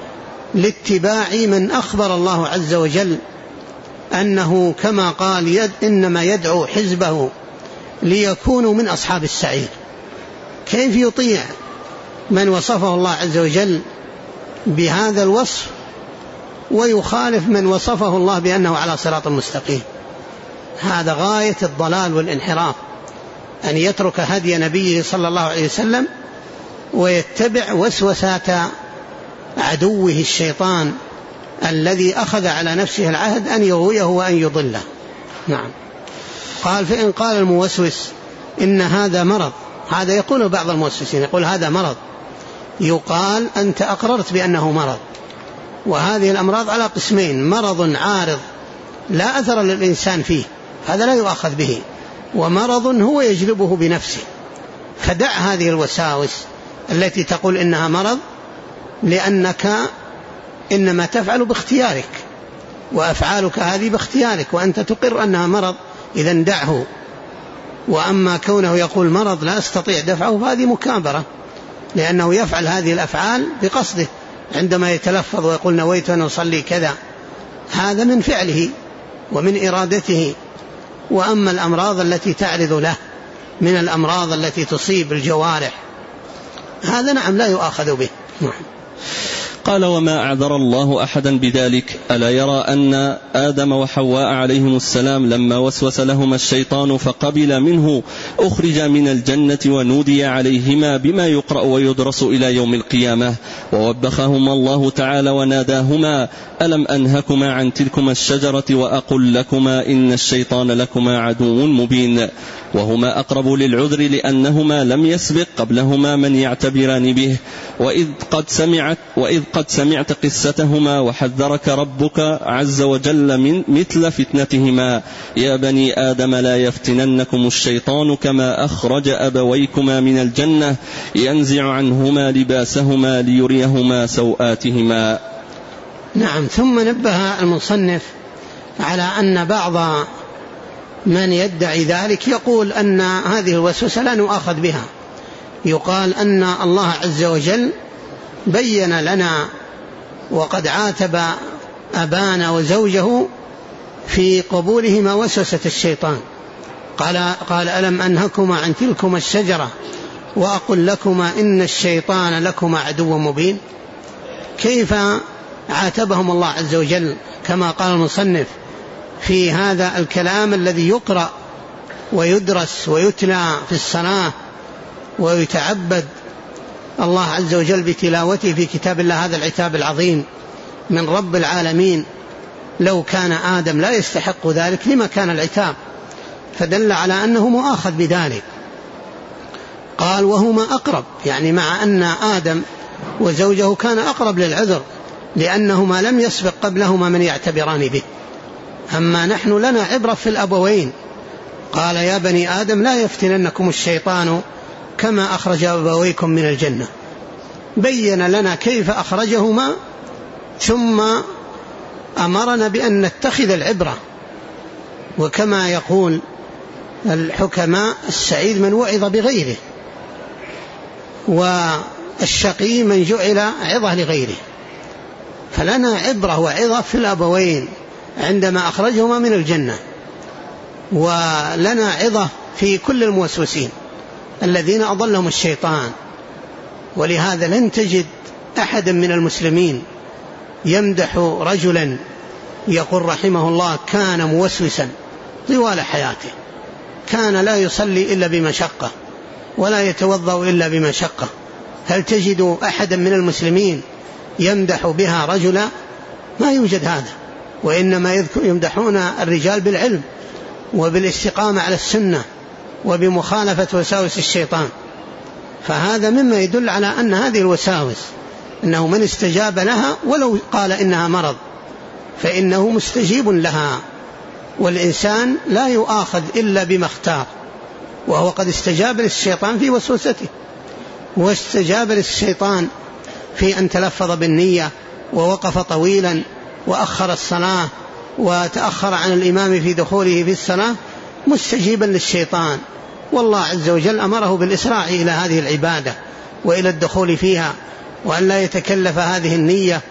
[SPEAKER 2] لاتباع من أخبر الله عز وجل أنه كما قال إنما يدعو حزبه ليكونوا من أصحاب السعير. كيف يطيع من وصفه الله عز وجل بهذا الوصف ويخالف من وصفه الله بأنه على صراط مستقيم؟ هذا غاية الضلال والانحراف، أن يترك هدي نبيه صلى الله عليه وسلم ويتبع وسوسات عدوه الشيطان الذي أخذ على نفسه العهد أن يغويه وأن يضله. نعم. قال فإن قال الموسوس إن هذا مرض، هذا يقول بعض الموسوسين يقول هذا مرض، يقال أنت أقررت بأنه مرض. وهذه الأمراض على قسمين: مرض عارض لا أثر للإنسان فيه، هذا لا يؤخذ به، ومرض هو يجلبه بنفسه. فدع هذه الوساوس التي تقول إنها مرض، لأنك إنما تفعل باختيارك، وأفعالك هذه باختيارك، وأنت تقر أنها مرض، إذن دعه. وأما كونه يقول مرض لا أستطيع دفعه فهذه مكابرة، لأنه يفعل هذه الأفعال بقصده، عندما يتلفظ ويقول نويت أن أصلي كذا، هذا من فعله ومن إرادته. وأما الأمراض التي تعرض له من الأمراض التي تصيب الجوارح، هذا نعم لا يؤاخذ به.
[SPEAKER 1] قال وما أعذر الله أحدا بذلك؟ ألا يرى أن آدم وحواء عليهم السلام لما وسوس لهما الشيطان فقبل منه أخرج من الجنة ونودي عليهما بما يقرأ ويدرس إلى يوم القيامة، ووبخهما الله تعالى وناداهما ألم أنهكما عن تلكما الشجرة وأقل لكما إن الشيطان لكما عدو مبين، وهما أقرب للعذر لأنهما لم يسبق قبلهما من يعتبران به. وإذ قد سمعت قصتهما وحذرك ربك عز وجل من مثل فتنتهما يا بني آدم لا يفتننكم الشيطان كما أخرج أبويكما من الجنة ينزع عنهما لباسهما ليريهما سوآتهما.
[SPEAKER 2] نعم. ثم نبه المصنف على أن بعض من يدعي ذلك يقول أن هذه الوسوسة لا نؤاخذ بها. يقال أن الله عز وجل بين لنا وقد عاتب أبانا وزوجه في قبولهما وسوسة الشيطان، قال ألم أنهكما عن تلكما الشجرة وأقل لكما إن الشيطان لكما عدو مبين. كيف عاتبهم الله عز وجل كما قال المصنف في هذا الكلام الذي يقرأ ويدرس ويتلى في الصلاة ويتعبد الله عز وجل بتلاوته في كتاب الله، هذا العتاب العظيم من رب العالمين. لو كان آدم لا يستحق ذلك لما كان العتاب، فدل على أنه مؤاخذ بذلك. قال وهما أقرب، يعني مع أن آدم وزوجه كان أقرب للعذر لأنهما لم يسبق قبلهما من يعتبران به. أما نحن لنا عبرة في الأبوين. قال يا بني آدم لا يفتننكم الشيطان كما أخرج أبويكم من الجنة، بين لنا كيف أخرجهما، ثم أمرنا بأن نتخذ العبرة. وكما يقول الحكماء السعيد من وعظ بغيره، والشقي من جعل عظة لغيره. فلنا عبرة وعظة في الأبوين عندما أخرجهما من الجنة، ولنا عظة في كل الموسوسين الذين أضلهم الشيطان. ولهذا لن تجد أحدا من المسلمين يمدح رجلا يقول رحمه الله كان موسوسا طوال حياته، كان لا يصلي إلا بمشقة ولا يتوضأ إلا بمشقة. هل تجد أحدا من المسلمين يمدح بها رجلا؟ ما يوجد هذا. وإنما يمدحون الرجال بالعلم وبالاستقامة على السنة وبمخالفة وساوس الشيطان. فهذا مما يدل على أن هذه الوساوس أنه من استجاب لها ولو قال إنها مرض فإنه مستجيب لها، والإنسان لا يؤاخذ إلا بما اختار، وهو قد استجاب للشيطان في وسوسته، واستجاب للشيطان في أن تلفظ بالنية ووقف طويلا وأخر الصلاة وتأخر عن الإمام في دخوله في الصلاة، مستجيبا للشيطان. والله عز وجل أمره بالإسراع إلى هذه العبادة وإلى الدخول فيها، وأن لا يتكلف هذه النية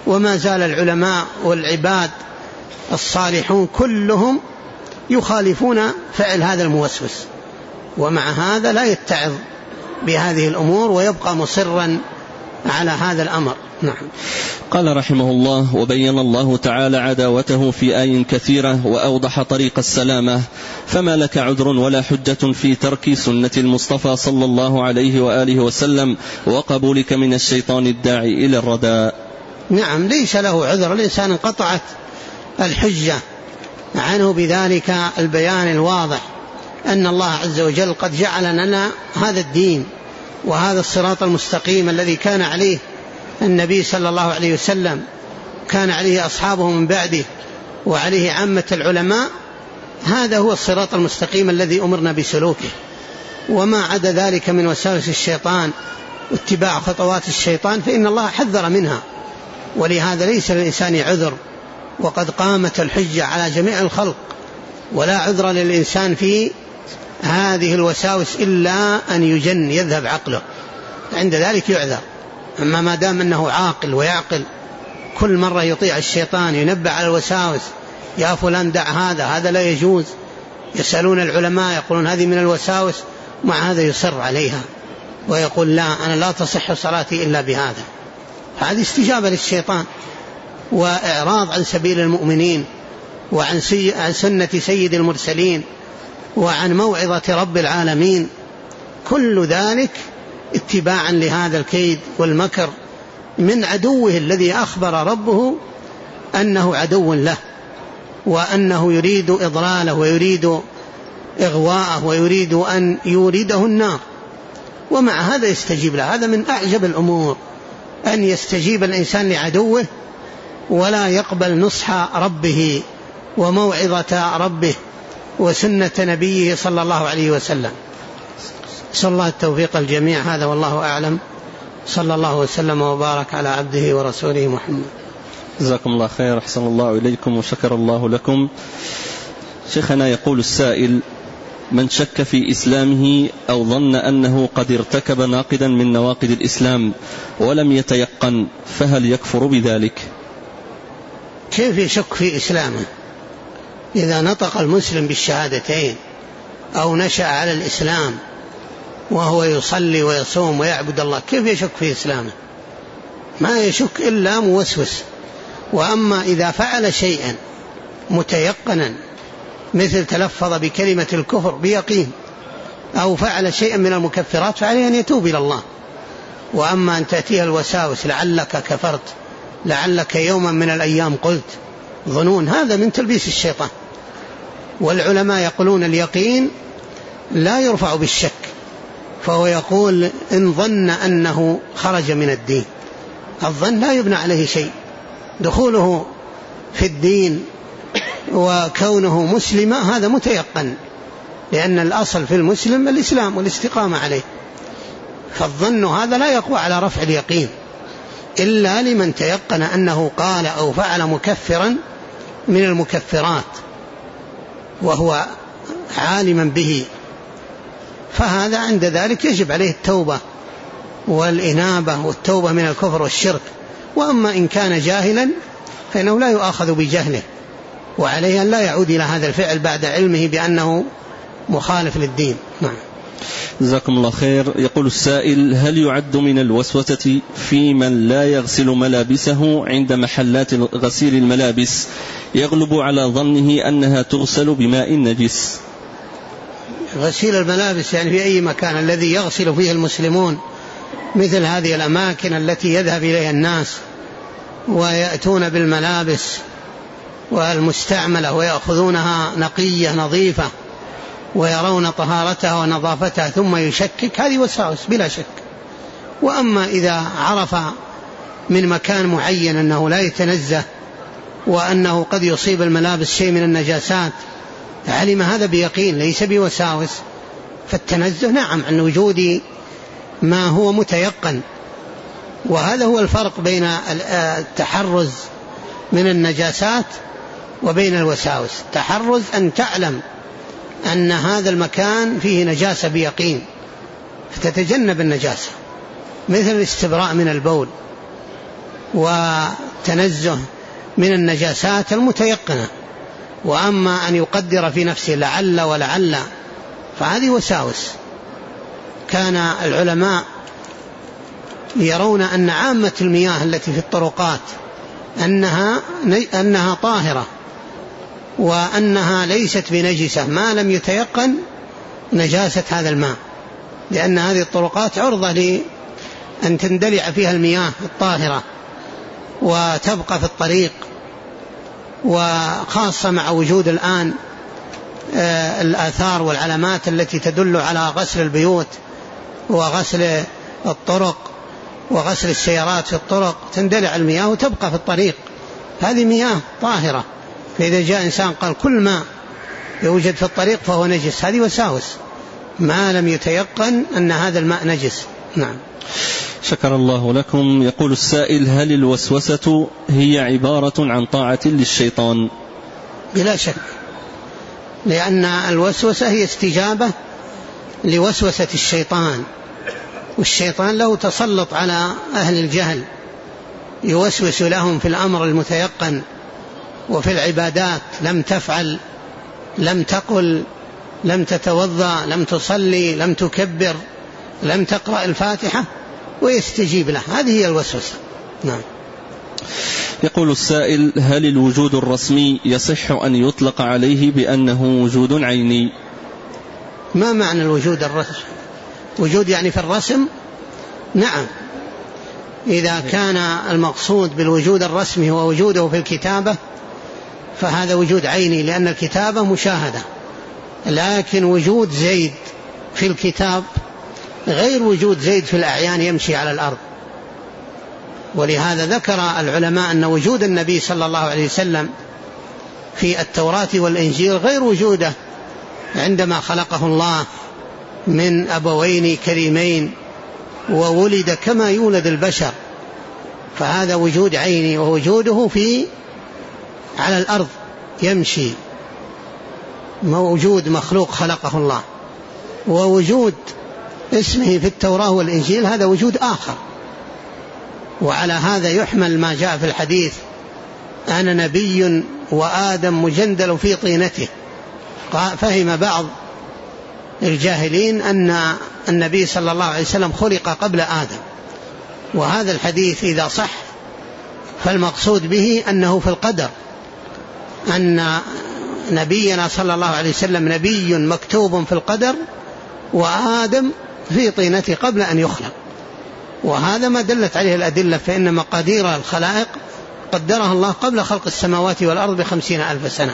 [SPEAKER 2] وما زال العلماء والعباد الصالحون كلهم يخالفون فعل هذا الموسوس، ومع هذا لا يتعظ بهذه الأمور ويبقى مصرا على هذا الأمر. نعم.
[SPEAKER 1] قال رحمه الله: وبين الله تعالى عداوته في آي كثيرة وأوضح طريق السلامة، فما لك عذر ولا حجة في ترك سنة المصطفى صلى الله عليه وآله وسلم وقبولك من الشيطان الداعي إلى الرداء.
[SPEAKER 2] نعم، ليس له عذر، الإنسان انقطعت الحجة عنه بذلك البيان الواضح أن الله عز وجل قد جعل لنا هذا الدين وهذا الصراط المستقيم الذي كان عليه النبي صلى الله عليه وسلم، كان عليه أصحابه من بعده وعليه عامة العلماء. هذا هو الصراط المستقيم الذي أمرنا بسلوكه، وما عدا ذلك من وساوس الشيطان واتباع خطوات الشيطان فإن الله حذر منها، ولهذا ليس للإنسان عذر، وقد قامت الحجة على جميع الخلق، ولا عذر للإنسان في هذه الوساوس إلا أن يجن يذهب عقله، عند ذلك يعذر. أما ما دام أنه عاقل ويعقل كل مرة يطيع الشيطان ينبه على الوساوس، يا فلان دع هذا لا يجوز، يسألون العلماء يقولون هذه من الوساوس، مع هذا يصر عليها ويقول لا أنا لا تصح صلاتي إلا بهذا. هذه استجابة للشيطان وإعراض عن سبيل المؤمنين وعن سنة سيد المرسلين وعن موعظة رب العالمين، كل ذلك اتباعا لهذا الكيد والمكر من عدوه الذي أخبر ربه أنه عدو له، وأنه يريد إضلاله ويريد إغواءه ويريد أن يورده النار، ومع هذا يستجيب له. هذا من أعجب الأمور، أن يستجيب الإنسان لعدوه ولا يقبل نصح ربه وموعظة ربه وسنة نبيه صلى الله عليه وسلم. صلى الله التوفيق الجميع. هذا والله أعلم. صلى الله وسلم وبارك على عبده ورسوله محمد.
[SPEAKER 1] جزاكم الله خير، أحسن الله إليكم وشكر الله لكم. شيخنا يقول السائل: من شك في إسلامه أو ظن أنه قد ارتكب ناقدا من نواقض الإسلام ولم يتيقن، فهل يكفر بذلك؟
[SPEAKER 2] كيف يشك في إسلامه؟ إذا نطق المسلم بالشهادتين أو نشأ على الإسلام وهو يصلي ويصوم ويعبد الله، كيف يشك في إسلامه؟ ما يشك إلا موسوس. وأما إذا فعل شيئا متيقنا مثل تلفظ بكلمة الكفر بيقين أو فعل شيئا من المكفرات فعليه أن يتوب إلى الله. وأما أن تأتيها الوساوس لعلك كفرت، لعلك يوما من الأيام قلت، ظنون، هذا من تلبيس الشيطان. والعلماء يقولون اليقين لا يرفع بالشك، فهو يقول إن ظن أنه خرج من الدين، الظن لا يبنى عليه شيء، دخوله في الدين وكونه مسلما هذا متيقن، لأن الأصل في المسلم الإسلام والاستقامة عليه. فالظن هذا لا يقوى على رفع اليقين إلا لمن تيقن أنه قال أو فعل مكفرا من المكفرات وهو عالما به، فهذا عند ذلك يجب عليه التوبة والإنابة والتوبة من الكفر والشرك. وأما إن كان جاهلا فإنه لا يؤاخذ بجهله، وعليه أن لا يعود إلى هذا الفعل بعد علمه بأنه مخالف للدين. نعم.
[SPEAKER 1] جزاكم الله خير. يقول السائل: هل يعد من الوسوسة في من لا يغسل ملابسه عند محلات غسيل الملابس يغلب على ظنه أنها تغسل بماء نجس؟
[SPEAKER 2] غسيل الملابس يعني في أي مكان الذي يغسل فيه المسلمون، مثل هذه الأماكن التي يذهب إليها الناس ويأتون بالملابس والمستعملة ويأخذونها نقية نظيفة ويرون طهارتها ونظافتها ثم يشكك، هذه وساوس بلا شك. وأما إذا عرف من مكان معين أنه لا يتنزه وأنه قد يصيب الملابس شيء من النجاسات، علم هذا بيقين ليس بوساوس، فالتنزه نعم عن وجود ما هو متيقن. وهذا هو الفرق بين التحرز من النجاسات وبين الوساوس. تحرز أن تعلم أن هذا المكان فيه نجاسة بيقين فتتجنب النجاسة، مثل الاستبراء من البول وتنزه من النجاسات المتيقنة. وأما أن يقدر في نفسه لعل ولعل فهذه وساوس. كان العلماء يرون أن عامة المياه التي في الطرقات أنها طاهرة وأنها ليست بنجسة ما لم يتيقن نجاسة هذا الماء، لأن هذه الطرقات عرضة لأن تندلع فيها المياه الطاهرة وتبقى في الطريق، وخاصة مع وجود الآن الآثار والعلامات التي تدل على غسل البيوت وغسل الطرق وغسل السيارات في الطرق، تندلع المياه وتبقى في الطريق. هذه مياه طاهرة، فإذا جاء إنسان قال كل ما يوجد في الطريق فهو نجس، هذه وساوس ما لم يتيقن أن هذا الماء نجس. نعم.
[SPEAKER 1] شكر الله لكم. يقول السائل: هل الوسوسة هي عبارة عن طاعة للشيطان؟
[SPEAKER 2] بلا شك، لأن الوسوسة هي استجابة لوسوسة الشيطان، والشيطان له تسلط على أهل الجهل، يوسوس لهم في الأمر المتيقن وفي العبادات، لم تفعل، لم تقل، لم تتوضأ، لم تصلي، لم تكبر، لم تقرأ الفاتحة، ويستجيب له. هذه هي الوسوسة. نعم.
[SPEAKER 1] يقول السائل: هل الوجود الرسمي يصح أن يطلق عليه بأنه وجود عيني؟
[SPEAKER 2] ما معنى الوجود الرسمي؟ وجود يعني في الرسم؟ نعم، إذا كان المقصود بالوجود الرسمي هو وجوده في الكتابة فهذا وجود عيني، لأن الكتابة مشاهدة، لكن وجود زيد في الكتاب غير وجود زيد في الأعيان يمشي على الأرض. ولهذا ذكر العلماء أن وجود النبي صلى الله عليه وسلم في التوراة والإنجيل غير وجوده عندما خلقه الله من أبوين كريمين وولد كما يولد البشر، فهذا وجود عيني، ووجوده على الأرض يمشي، موجود مخلوق خلقه الله. ووجود اسمه في التوراة والإنجيل هذا وجود آخر. وعلى هذا يحمل ما جاء في الحديث: أنا نبي وآدم مجندل في طينته. فهم بعض الجاهلين أن النبي صلى الله عليه وسلم خلق قبل آدم، وهذا الحديث إذا صح فالمقصود به أنه في القدر، أن نبينا صلى الله عليه وسلم نبي مكتوب في القدر، وآدم في طينته قبل أن يخلق. وهذا ما دلت عليه الأدلة، فإن مقادير الخلائق قدرها الله قبل خلق السماوات والأرض ب50,000 سنة.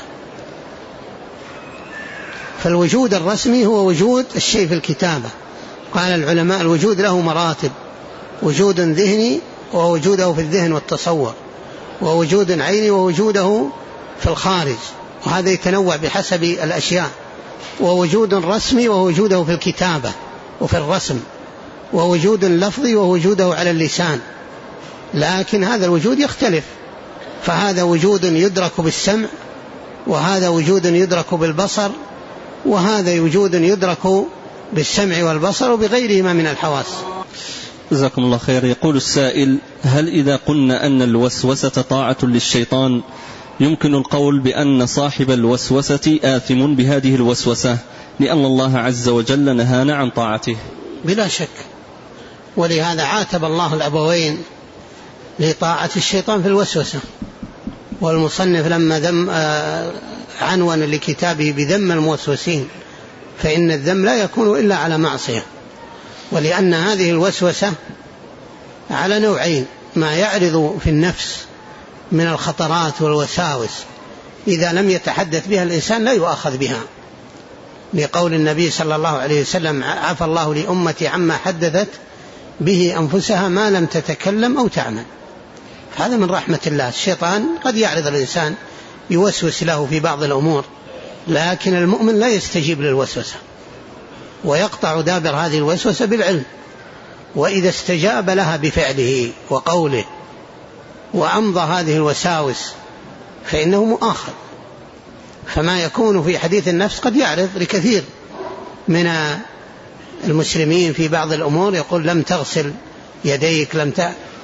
[SPEAKER 2] فالوجود الرسمي هو وجود الشيء في الكتابة. قال العلماء: الوجود له مراتب: وجود ذهني ووجوده في الذهن والتصور، ووجود عيني ووجوده في الخارج، وهذا يتنوع بحسب الأشياء، ووجود رسمي ووجوده في الكتابة وفي الرسم، ووجود لفظي ووجوده على اللسان. لكن هذا الوجود يختلف، فهذا وجود يدرك بالسمع، وهذا وجود يدرك بالبصر، وهذا وجود يدرك بالسمع والبصر وبغيرهما من الحواس.
[SPEAKER 1] جزاكم الله خير. يقول السائل: هل إذا قلنا أن الوسوسة طاعة للشيطان يمكن القول بأن صاحب الوسوسة آثم بهذه الوسوسة لأن الله عز وجل نهانا عن طاعته؟
[SPEAKER 2] بلا شك، ولهذا عاتب الله الأبوين لطاعة الشيطان في الوسوسة. والمصنف لما عنوان لكتابه بذم الموسوسين، فإن الذم لا يكون إلا على معصية. ولأن هذه الوسوسة على نوعين: ما يعرض في النفس من الخطرات والوساوس إذا لم يتحدث بها الإنسان لا يؤاخذ بها، لقول النبي صلى الله عليه وسلم: عفى الله لأمتي عما حدثت به أنفسها ما لم تتكلم أو تعمل. هذا من رحمة الله. الشيطان قد يعرض الإنسان يوسوس له في بعض الأمور، لكن المؤمن لا يستجيب للوسوسة، ويقطع دابر هذه الوسوسة بالعلم. وإذا استجاب لها بفعله وقوله وأمضى هذه الوساوس فإنه مؤاخذ. فما يكون في حديث النفس قد يعرض لكثير من المسلمين في بعض الأمور، يقول: لم تغسل يديك،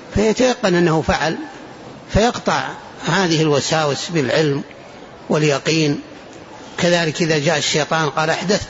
[SPEAKER 2] فيتيقن أنه فعل، فيقطع هذه الوساوس بالعلم واليقين. كذلك إذا جاء الشيطان قال أحدثت،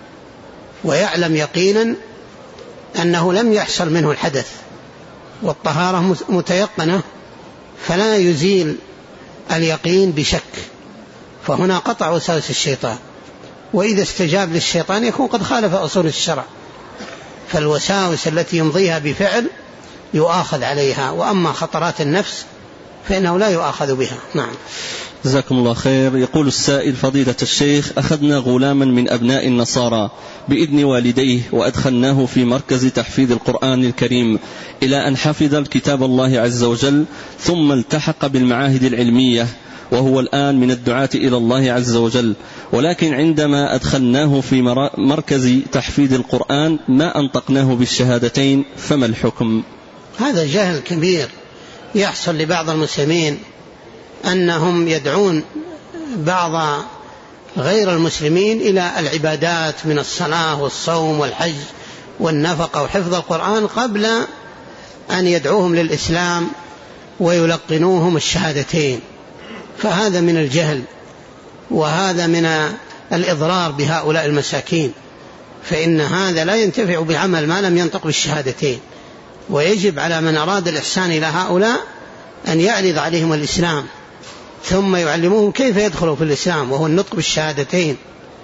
[SPEAKER 2] ويعلم يقينا أنه لم يحصل منه الحدث والطهارة متيقنة، فلا يزيل اليقين بشك، فهنا قطع وساوس الشيطان. وإذا استجاب للشيطان يكون قد خالف أصول الشرع، فالوساوس التي يمضيها بفعل يؤاخذ عليها، وأما خطرات النفس فإنه لا يؤاخذ بها. نعم.
[SPEAKER 1] جزاكم الله خير. يقول السائل: فضيلة الشيخ، أخذنا غلاما من أبناء النصارى بإذن والديه وأدخلناه في مركز تحفيظ القرآن الكريم إلى أن حفظ الكتاب الله عز وجل، ثم التحق بالمعاهد العلمية، وهو الآن من الدعاة إلى الله عز وجل. ولكن عندما أدخلناه في مركز تحفيظ القرآن ما أنطقناه بالشهادتين، فما الحكم؟
[SPEAKER 2] هذا جهل كبير يحصل لبعض المسلمين، أنهم يدعون بعض غير المسلمين إلى العبادات من الصلاة والصوم والحج والنفقة وحفظ القرآن قبل أن يدعوهم للإسلام ويلقنوهم الشهادتين، فهذا من الجهل، وهذا من الإضرار بهؤلاء المساكين، فإن هذا لا ينتفع بعمل ما لم ينطق بالشهادتين. ويجب على من أراد الإحسان إلى هؤلاء أن يعرض عليهم الإسلام، ثم يعلموهم كيف يدخلوا في الإسلام، وهو النطق بالشهادتين.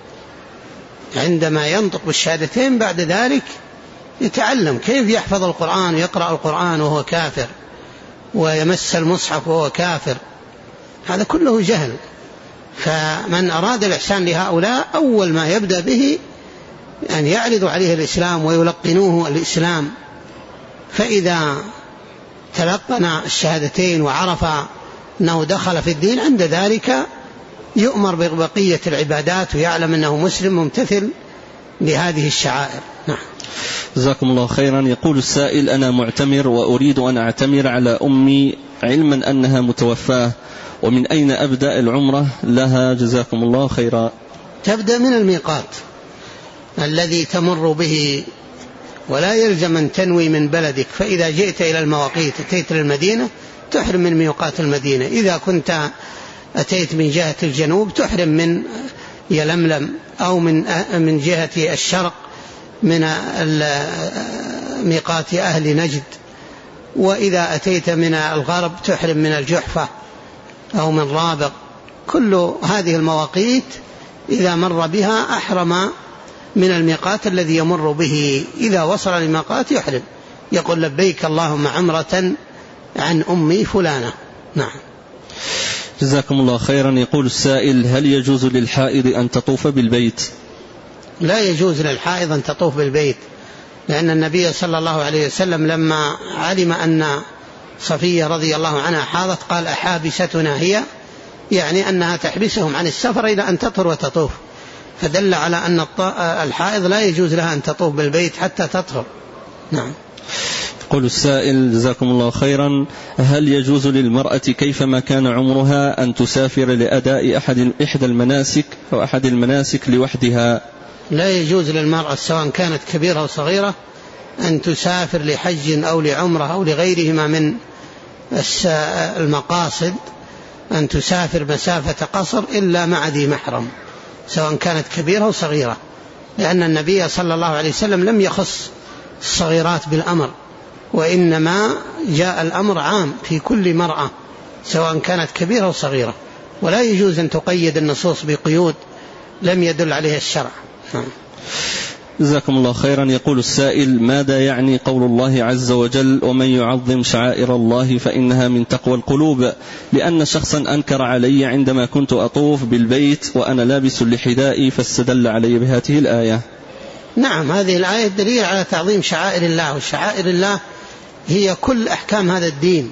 [SPEAKER 2] عندما ينطق بالشهادتين بعد ذلك يتعلم كيف يحفظ القرآن ويقرأ القرآن وهو كافر، ويمس المصحف وهو كافر، هذا كله جهل. فمن أراد الإحسان لهؤلاء أول ما يبدأ به أن يعرض عليه الإسلام ويلقنوه الإسلام، فإذا تلقن الشهادتين وعرف أنه دخل في الدين، عند ذلك يؤمر ببقية العبادات ويعلم أنه مسلم ممتثل لهذه الشعائر. نعم.
[SPEAKER 1] جزاكم الله خيرا. يقول السائل: أنا معتمر وأريد أن أعتمر على أمي علما أنها متوفاة، ومن أين أبدأ العمرة لها؟ جزاكم الله خيرا.
[SPEAKER 2] تبدأ من الميقات الذي تمر به، ولا يلزم أن تنوي من بلدك. فإذا جئت إلى المواقيت أتيت للمدينة تحرم من ميقات المدينة. إذا كنت أتيت من جهة الجنوب تحرم من يلملم، أو من جهة الشرق من ميقات أهل نجد. وإذا أتيت من الغرب تحرم من الجحفة أو من رابغ. كل هذه المواقيت إذا مر بها أحرم من الميقات الذي يمر به. إذا وصل للميقات يحرم، يقول لبيك اللهم عمرة عن أمي فلانة. نعم.
[SPEAKER 1] جزاكم الله خيرا. يقول السائل: هل يجوز للحائض أن تطوف بالبيت؟
[SPEAKER 2] لا يجوز للحائض أن تطوف بالبيت، لأن النبي صلى الله عليه وسلم لما علم أن صفية رضي الله عنها حاضت قال: أحابستنا هي، يعني أنها تحبسهم عن السفر إلى أن تطهر وتطوف، فدل على أن الحائض لا يجوز لها أن تطوف بالبيت حتى تطهر. نعم.
[SPEAKER 1] يقول السائل: جزاكم الله خيرا، هل يجوز للمرأة كيفما كان عمرها أن تسافر لأداء إحدى المناسك أو أحد المناسك لوحدها؟
[SPEAKER 2] لا يجوز للمرأة سواء كانت كبيرة أو صغيرة أن تسافر لحج أو لعمرة أو لغيرهما من المقاصد، أن تسافر مسافة قصر إلا مع ذي محرم، سواء كانت كبيرة أو صغيرة، لأن النبي صلى الله عليه وسلم لم يخص الصغيرات بالأمر، وإنما جاء الأمر عام في كل مرأة سواء كانت كبيرة أو صغيرة، ولا يجوز أن تقيد النصوص بقيود لم يدل عليها الشرع.
[SPEAKER 1] جزاكم الله خيرا. يقول السائل: ماذا يعني قول الله عز وجل: ومن يعظم شعائر الله فإنها من تقوى القلوب؟ لأن شخصا أنكر علي عندما كنت أطوف بالبيت وأنا لابس لحدائي، فاستدل علي بهذه الآية.
[SPEAKER 2] نعم، هذه الآية دليل على تعظيم شعائر الله، وشعائر الله هي كل أحكام هذا الدين،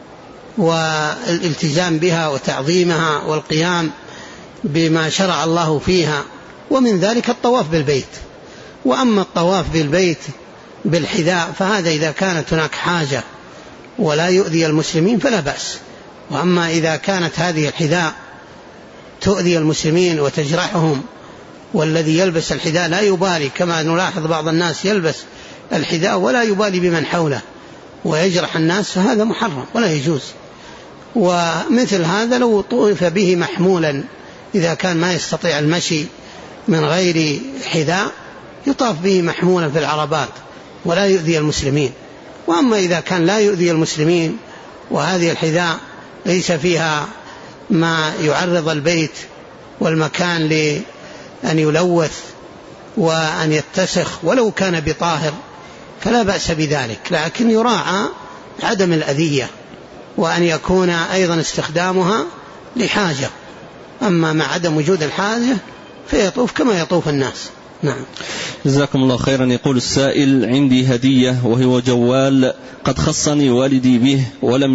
[SPEAKER 2] والالتزام بها وتعظيمها والقيام بما شرع الله فيها، ومن ذلك الطواف بالبيت. وأما الطواف بالبيت بالحذاء فهذا إذا كانت هناك حاجة ولا يؤذي المسلمين فلا بأس، وأما إذا كانت هذه الحذاء تؤذي المسلمين وتجرحهم، والذي يلبس الحذاء لا يبالي، كما نلاحظ بعض الناس يلبس الحذاء ولا يبالي بمن حوله، ويجرح الناس فهذا محرم ولا يجوز. ومثل هذا لو طوف به محمولا، إذا كان ما يستطيع المشي من غير حذاء يطاف به محمولا في العربات ولا يؤذي المسلمين. وأما إذا كان لا يؤذي المسلمين وهذه الحذاء ليس فيها ما يعرض البيت والمكان لأن يلوث وأن يتسخ ولو كان بطاهر فلا بأس بذلك، لكن يراعى عدم الأذية وأن يكون أيضا استخدامها لحاجة. أما مع عدم وجود الحاجة فيطوف كما يطوف الناس. نعم.
[SPEAKER 1] جزاكم الله خيرا. يقول السائل: عندي هدية وهو جوال قد خصني والدي به ولم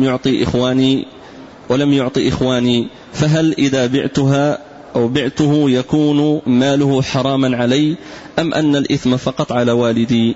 [SPEAKER 1] يعطي إخواني، فهل إذا بعتها أو بعته يكون ماله حراما علي أم أن الإثم فقط على والدي؟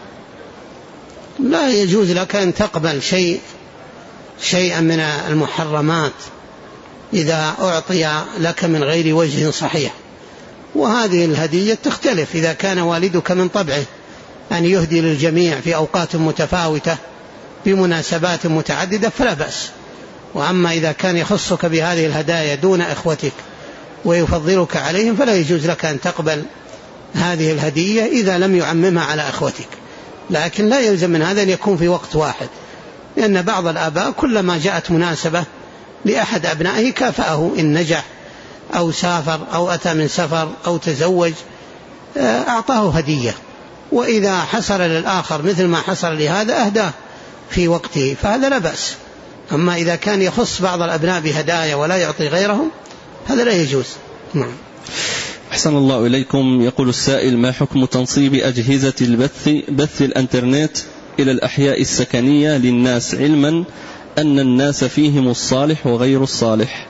[SPEAKER 2] لا يجوز لك أن تقبل شيئا من المحرمات إذا أعطي لك من غير وجه صحيح. وهذه الهدية تختلف، إذا كان والدك من طبعه أن يهدي للجميع في أوقات متفاوتة بمناسبات متعددة فلا بأس. وأما إذا كان يخصك بهذه الهدايا دون إخوتك ويفضلك عليهم فلا يجوز لك أن تقبل هذه الهدية إذا لم يعممها على إخوتك. لكن لا يلزم من هذا أن يكون في وقت واحد، لأن بعض الآباء كلما جاءت مناسبة لأحد أبنائه كافأه إن نجح أو سافر أو أتى من سفر أو تزوج أعطاه هدية، وإذا حصل للآخر مثل ما حصل لهذا أهداه في وقته فهذا لا بأس. أما إذا كان يخص بعض الأبناء بهدايا ولا يعطي غيرهم هذا لا يجوز. نعم.
[SPEAKER 1] أحسن الله إليكم. يقول السائل: ما حكم تنصيب أجهزة بث الأنترنت إلى الأحياء السكنية للناس، علما أن الناس فيهم الصالح وغير الصالح؟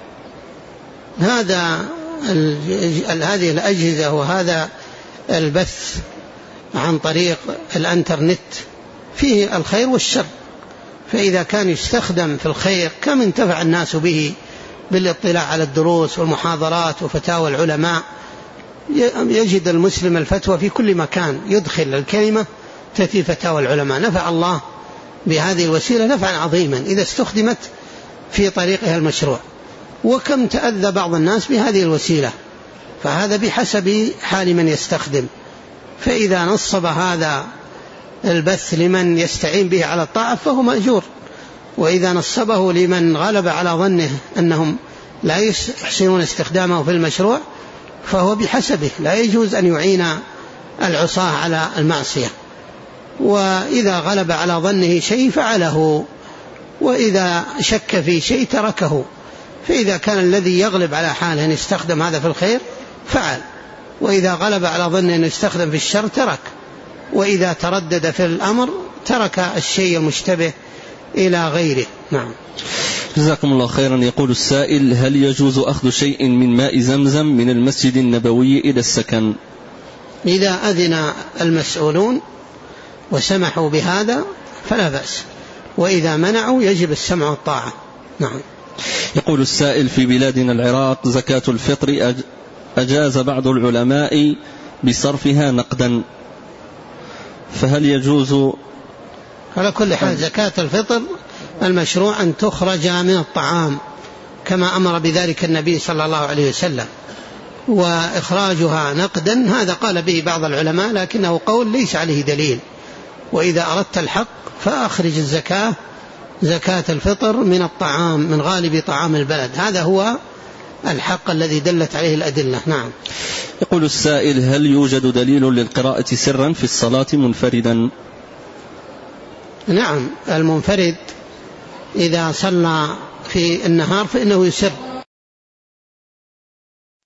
[SPEAKER 2] هذه الأجهزة وهذا البث عن طريق الأنترنت فيه الخير والشر، فإذا كان يستخدم في الخير كم انتفع الناس به بالاطلاع على الدروس والمحاضرات وفتاوى العلماء. يجد المسلم الفتوى في كل مكان، يدخل الكلمة تأتي فتاوى العلماء. نفع الله بهذه الوسيلة نفعا عظيما إذا استخدمت في طريقها المشروع. وكم تأذى بعض الناس بهذه الوسيلة، فهذا بحسب حال من يستخدم. فإذا نصب هذا البث لمن يستعين به على الطاعة فهو مأجور، وإذا نصبه لمن غلب على ظنه أنهم لا يحسنون استخدامه في المشروع فهو بحسبه، لا يجوز أن يعين العصاة على المعصية. وإذا غلب على ظنه شيء فعله، وإذا شك في شيء تركه. فإذا كان الذي يغلب على حاله أن يستخدم هذا في الخير فعل، وإذا غلب على ظنه أن يستخدم في الشر ترك، وإذا تردد في الأمر ترك الشيء المشتبه إلى غيره. نعم.
[SPEAKER 1] جزاكم الله خيرا. يقول السائل: هل يجوز أخذ شيء من ماء زمزم من المسجد النبوي إلى السكن؟
[SPEAKER 2] إذا أذن المسؤولون وسمحوا بهذا فلا بأس، وإذا منعوا يجب السمع والطاعة. نعم.
[SPEAKER 1] يقول السائل: في بلادنا العراق زكاة الفطر أجاز بعض العلماء بصرفها نقدا، فهل يجوز؟
[SPEAKER 2] على كل حال زكاة الفطر المشروع أن تخرج من الطعام كما أمر بذلك النبي صلى الله عليه وسلم، وإخراجها نقدا هذا قال به بعض العلماء لكنه قول ليس عليه دليل. وإذا أردت الحق فأخرج الزكاة زكاة الفطر من الطعام، من غالب طعام البلد، هذا هو الحق الذي دلت عليه الأدلة. نعم.
[SPEAKER 1] يقول السائل: هل يوجد دليل للقراءة سرا في الصلاة منفردا؟
[SPEAKER 2] نعم، المنفرد إذا صلى في النهار فإنه يسر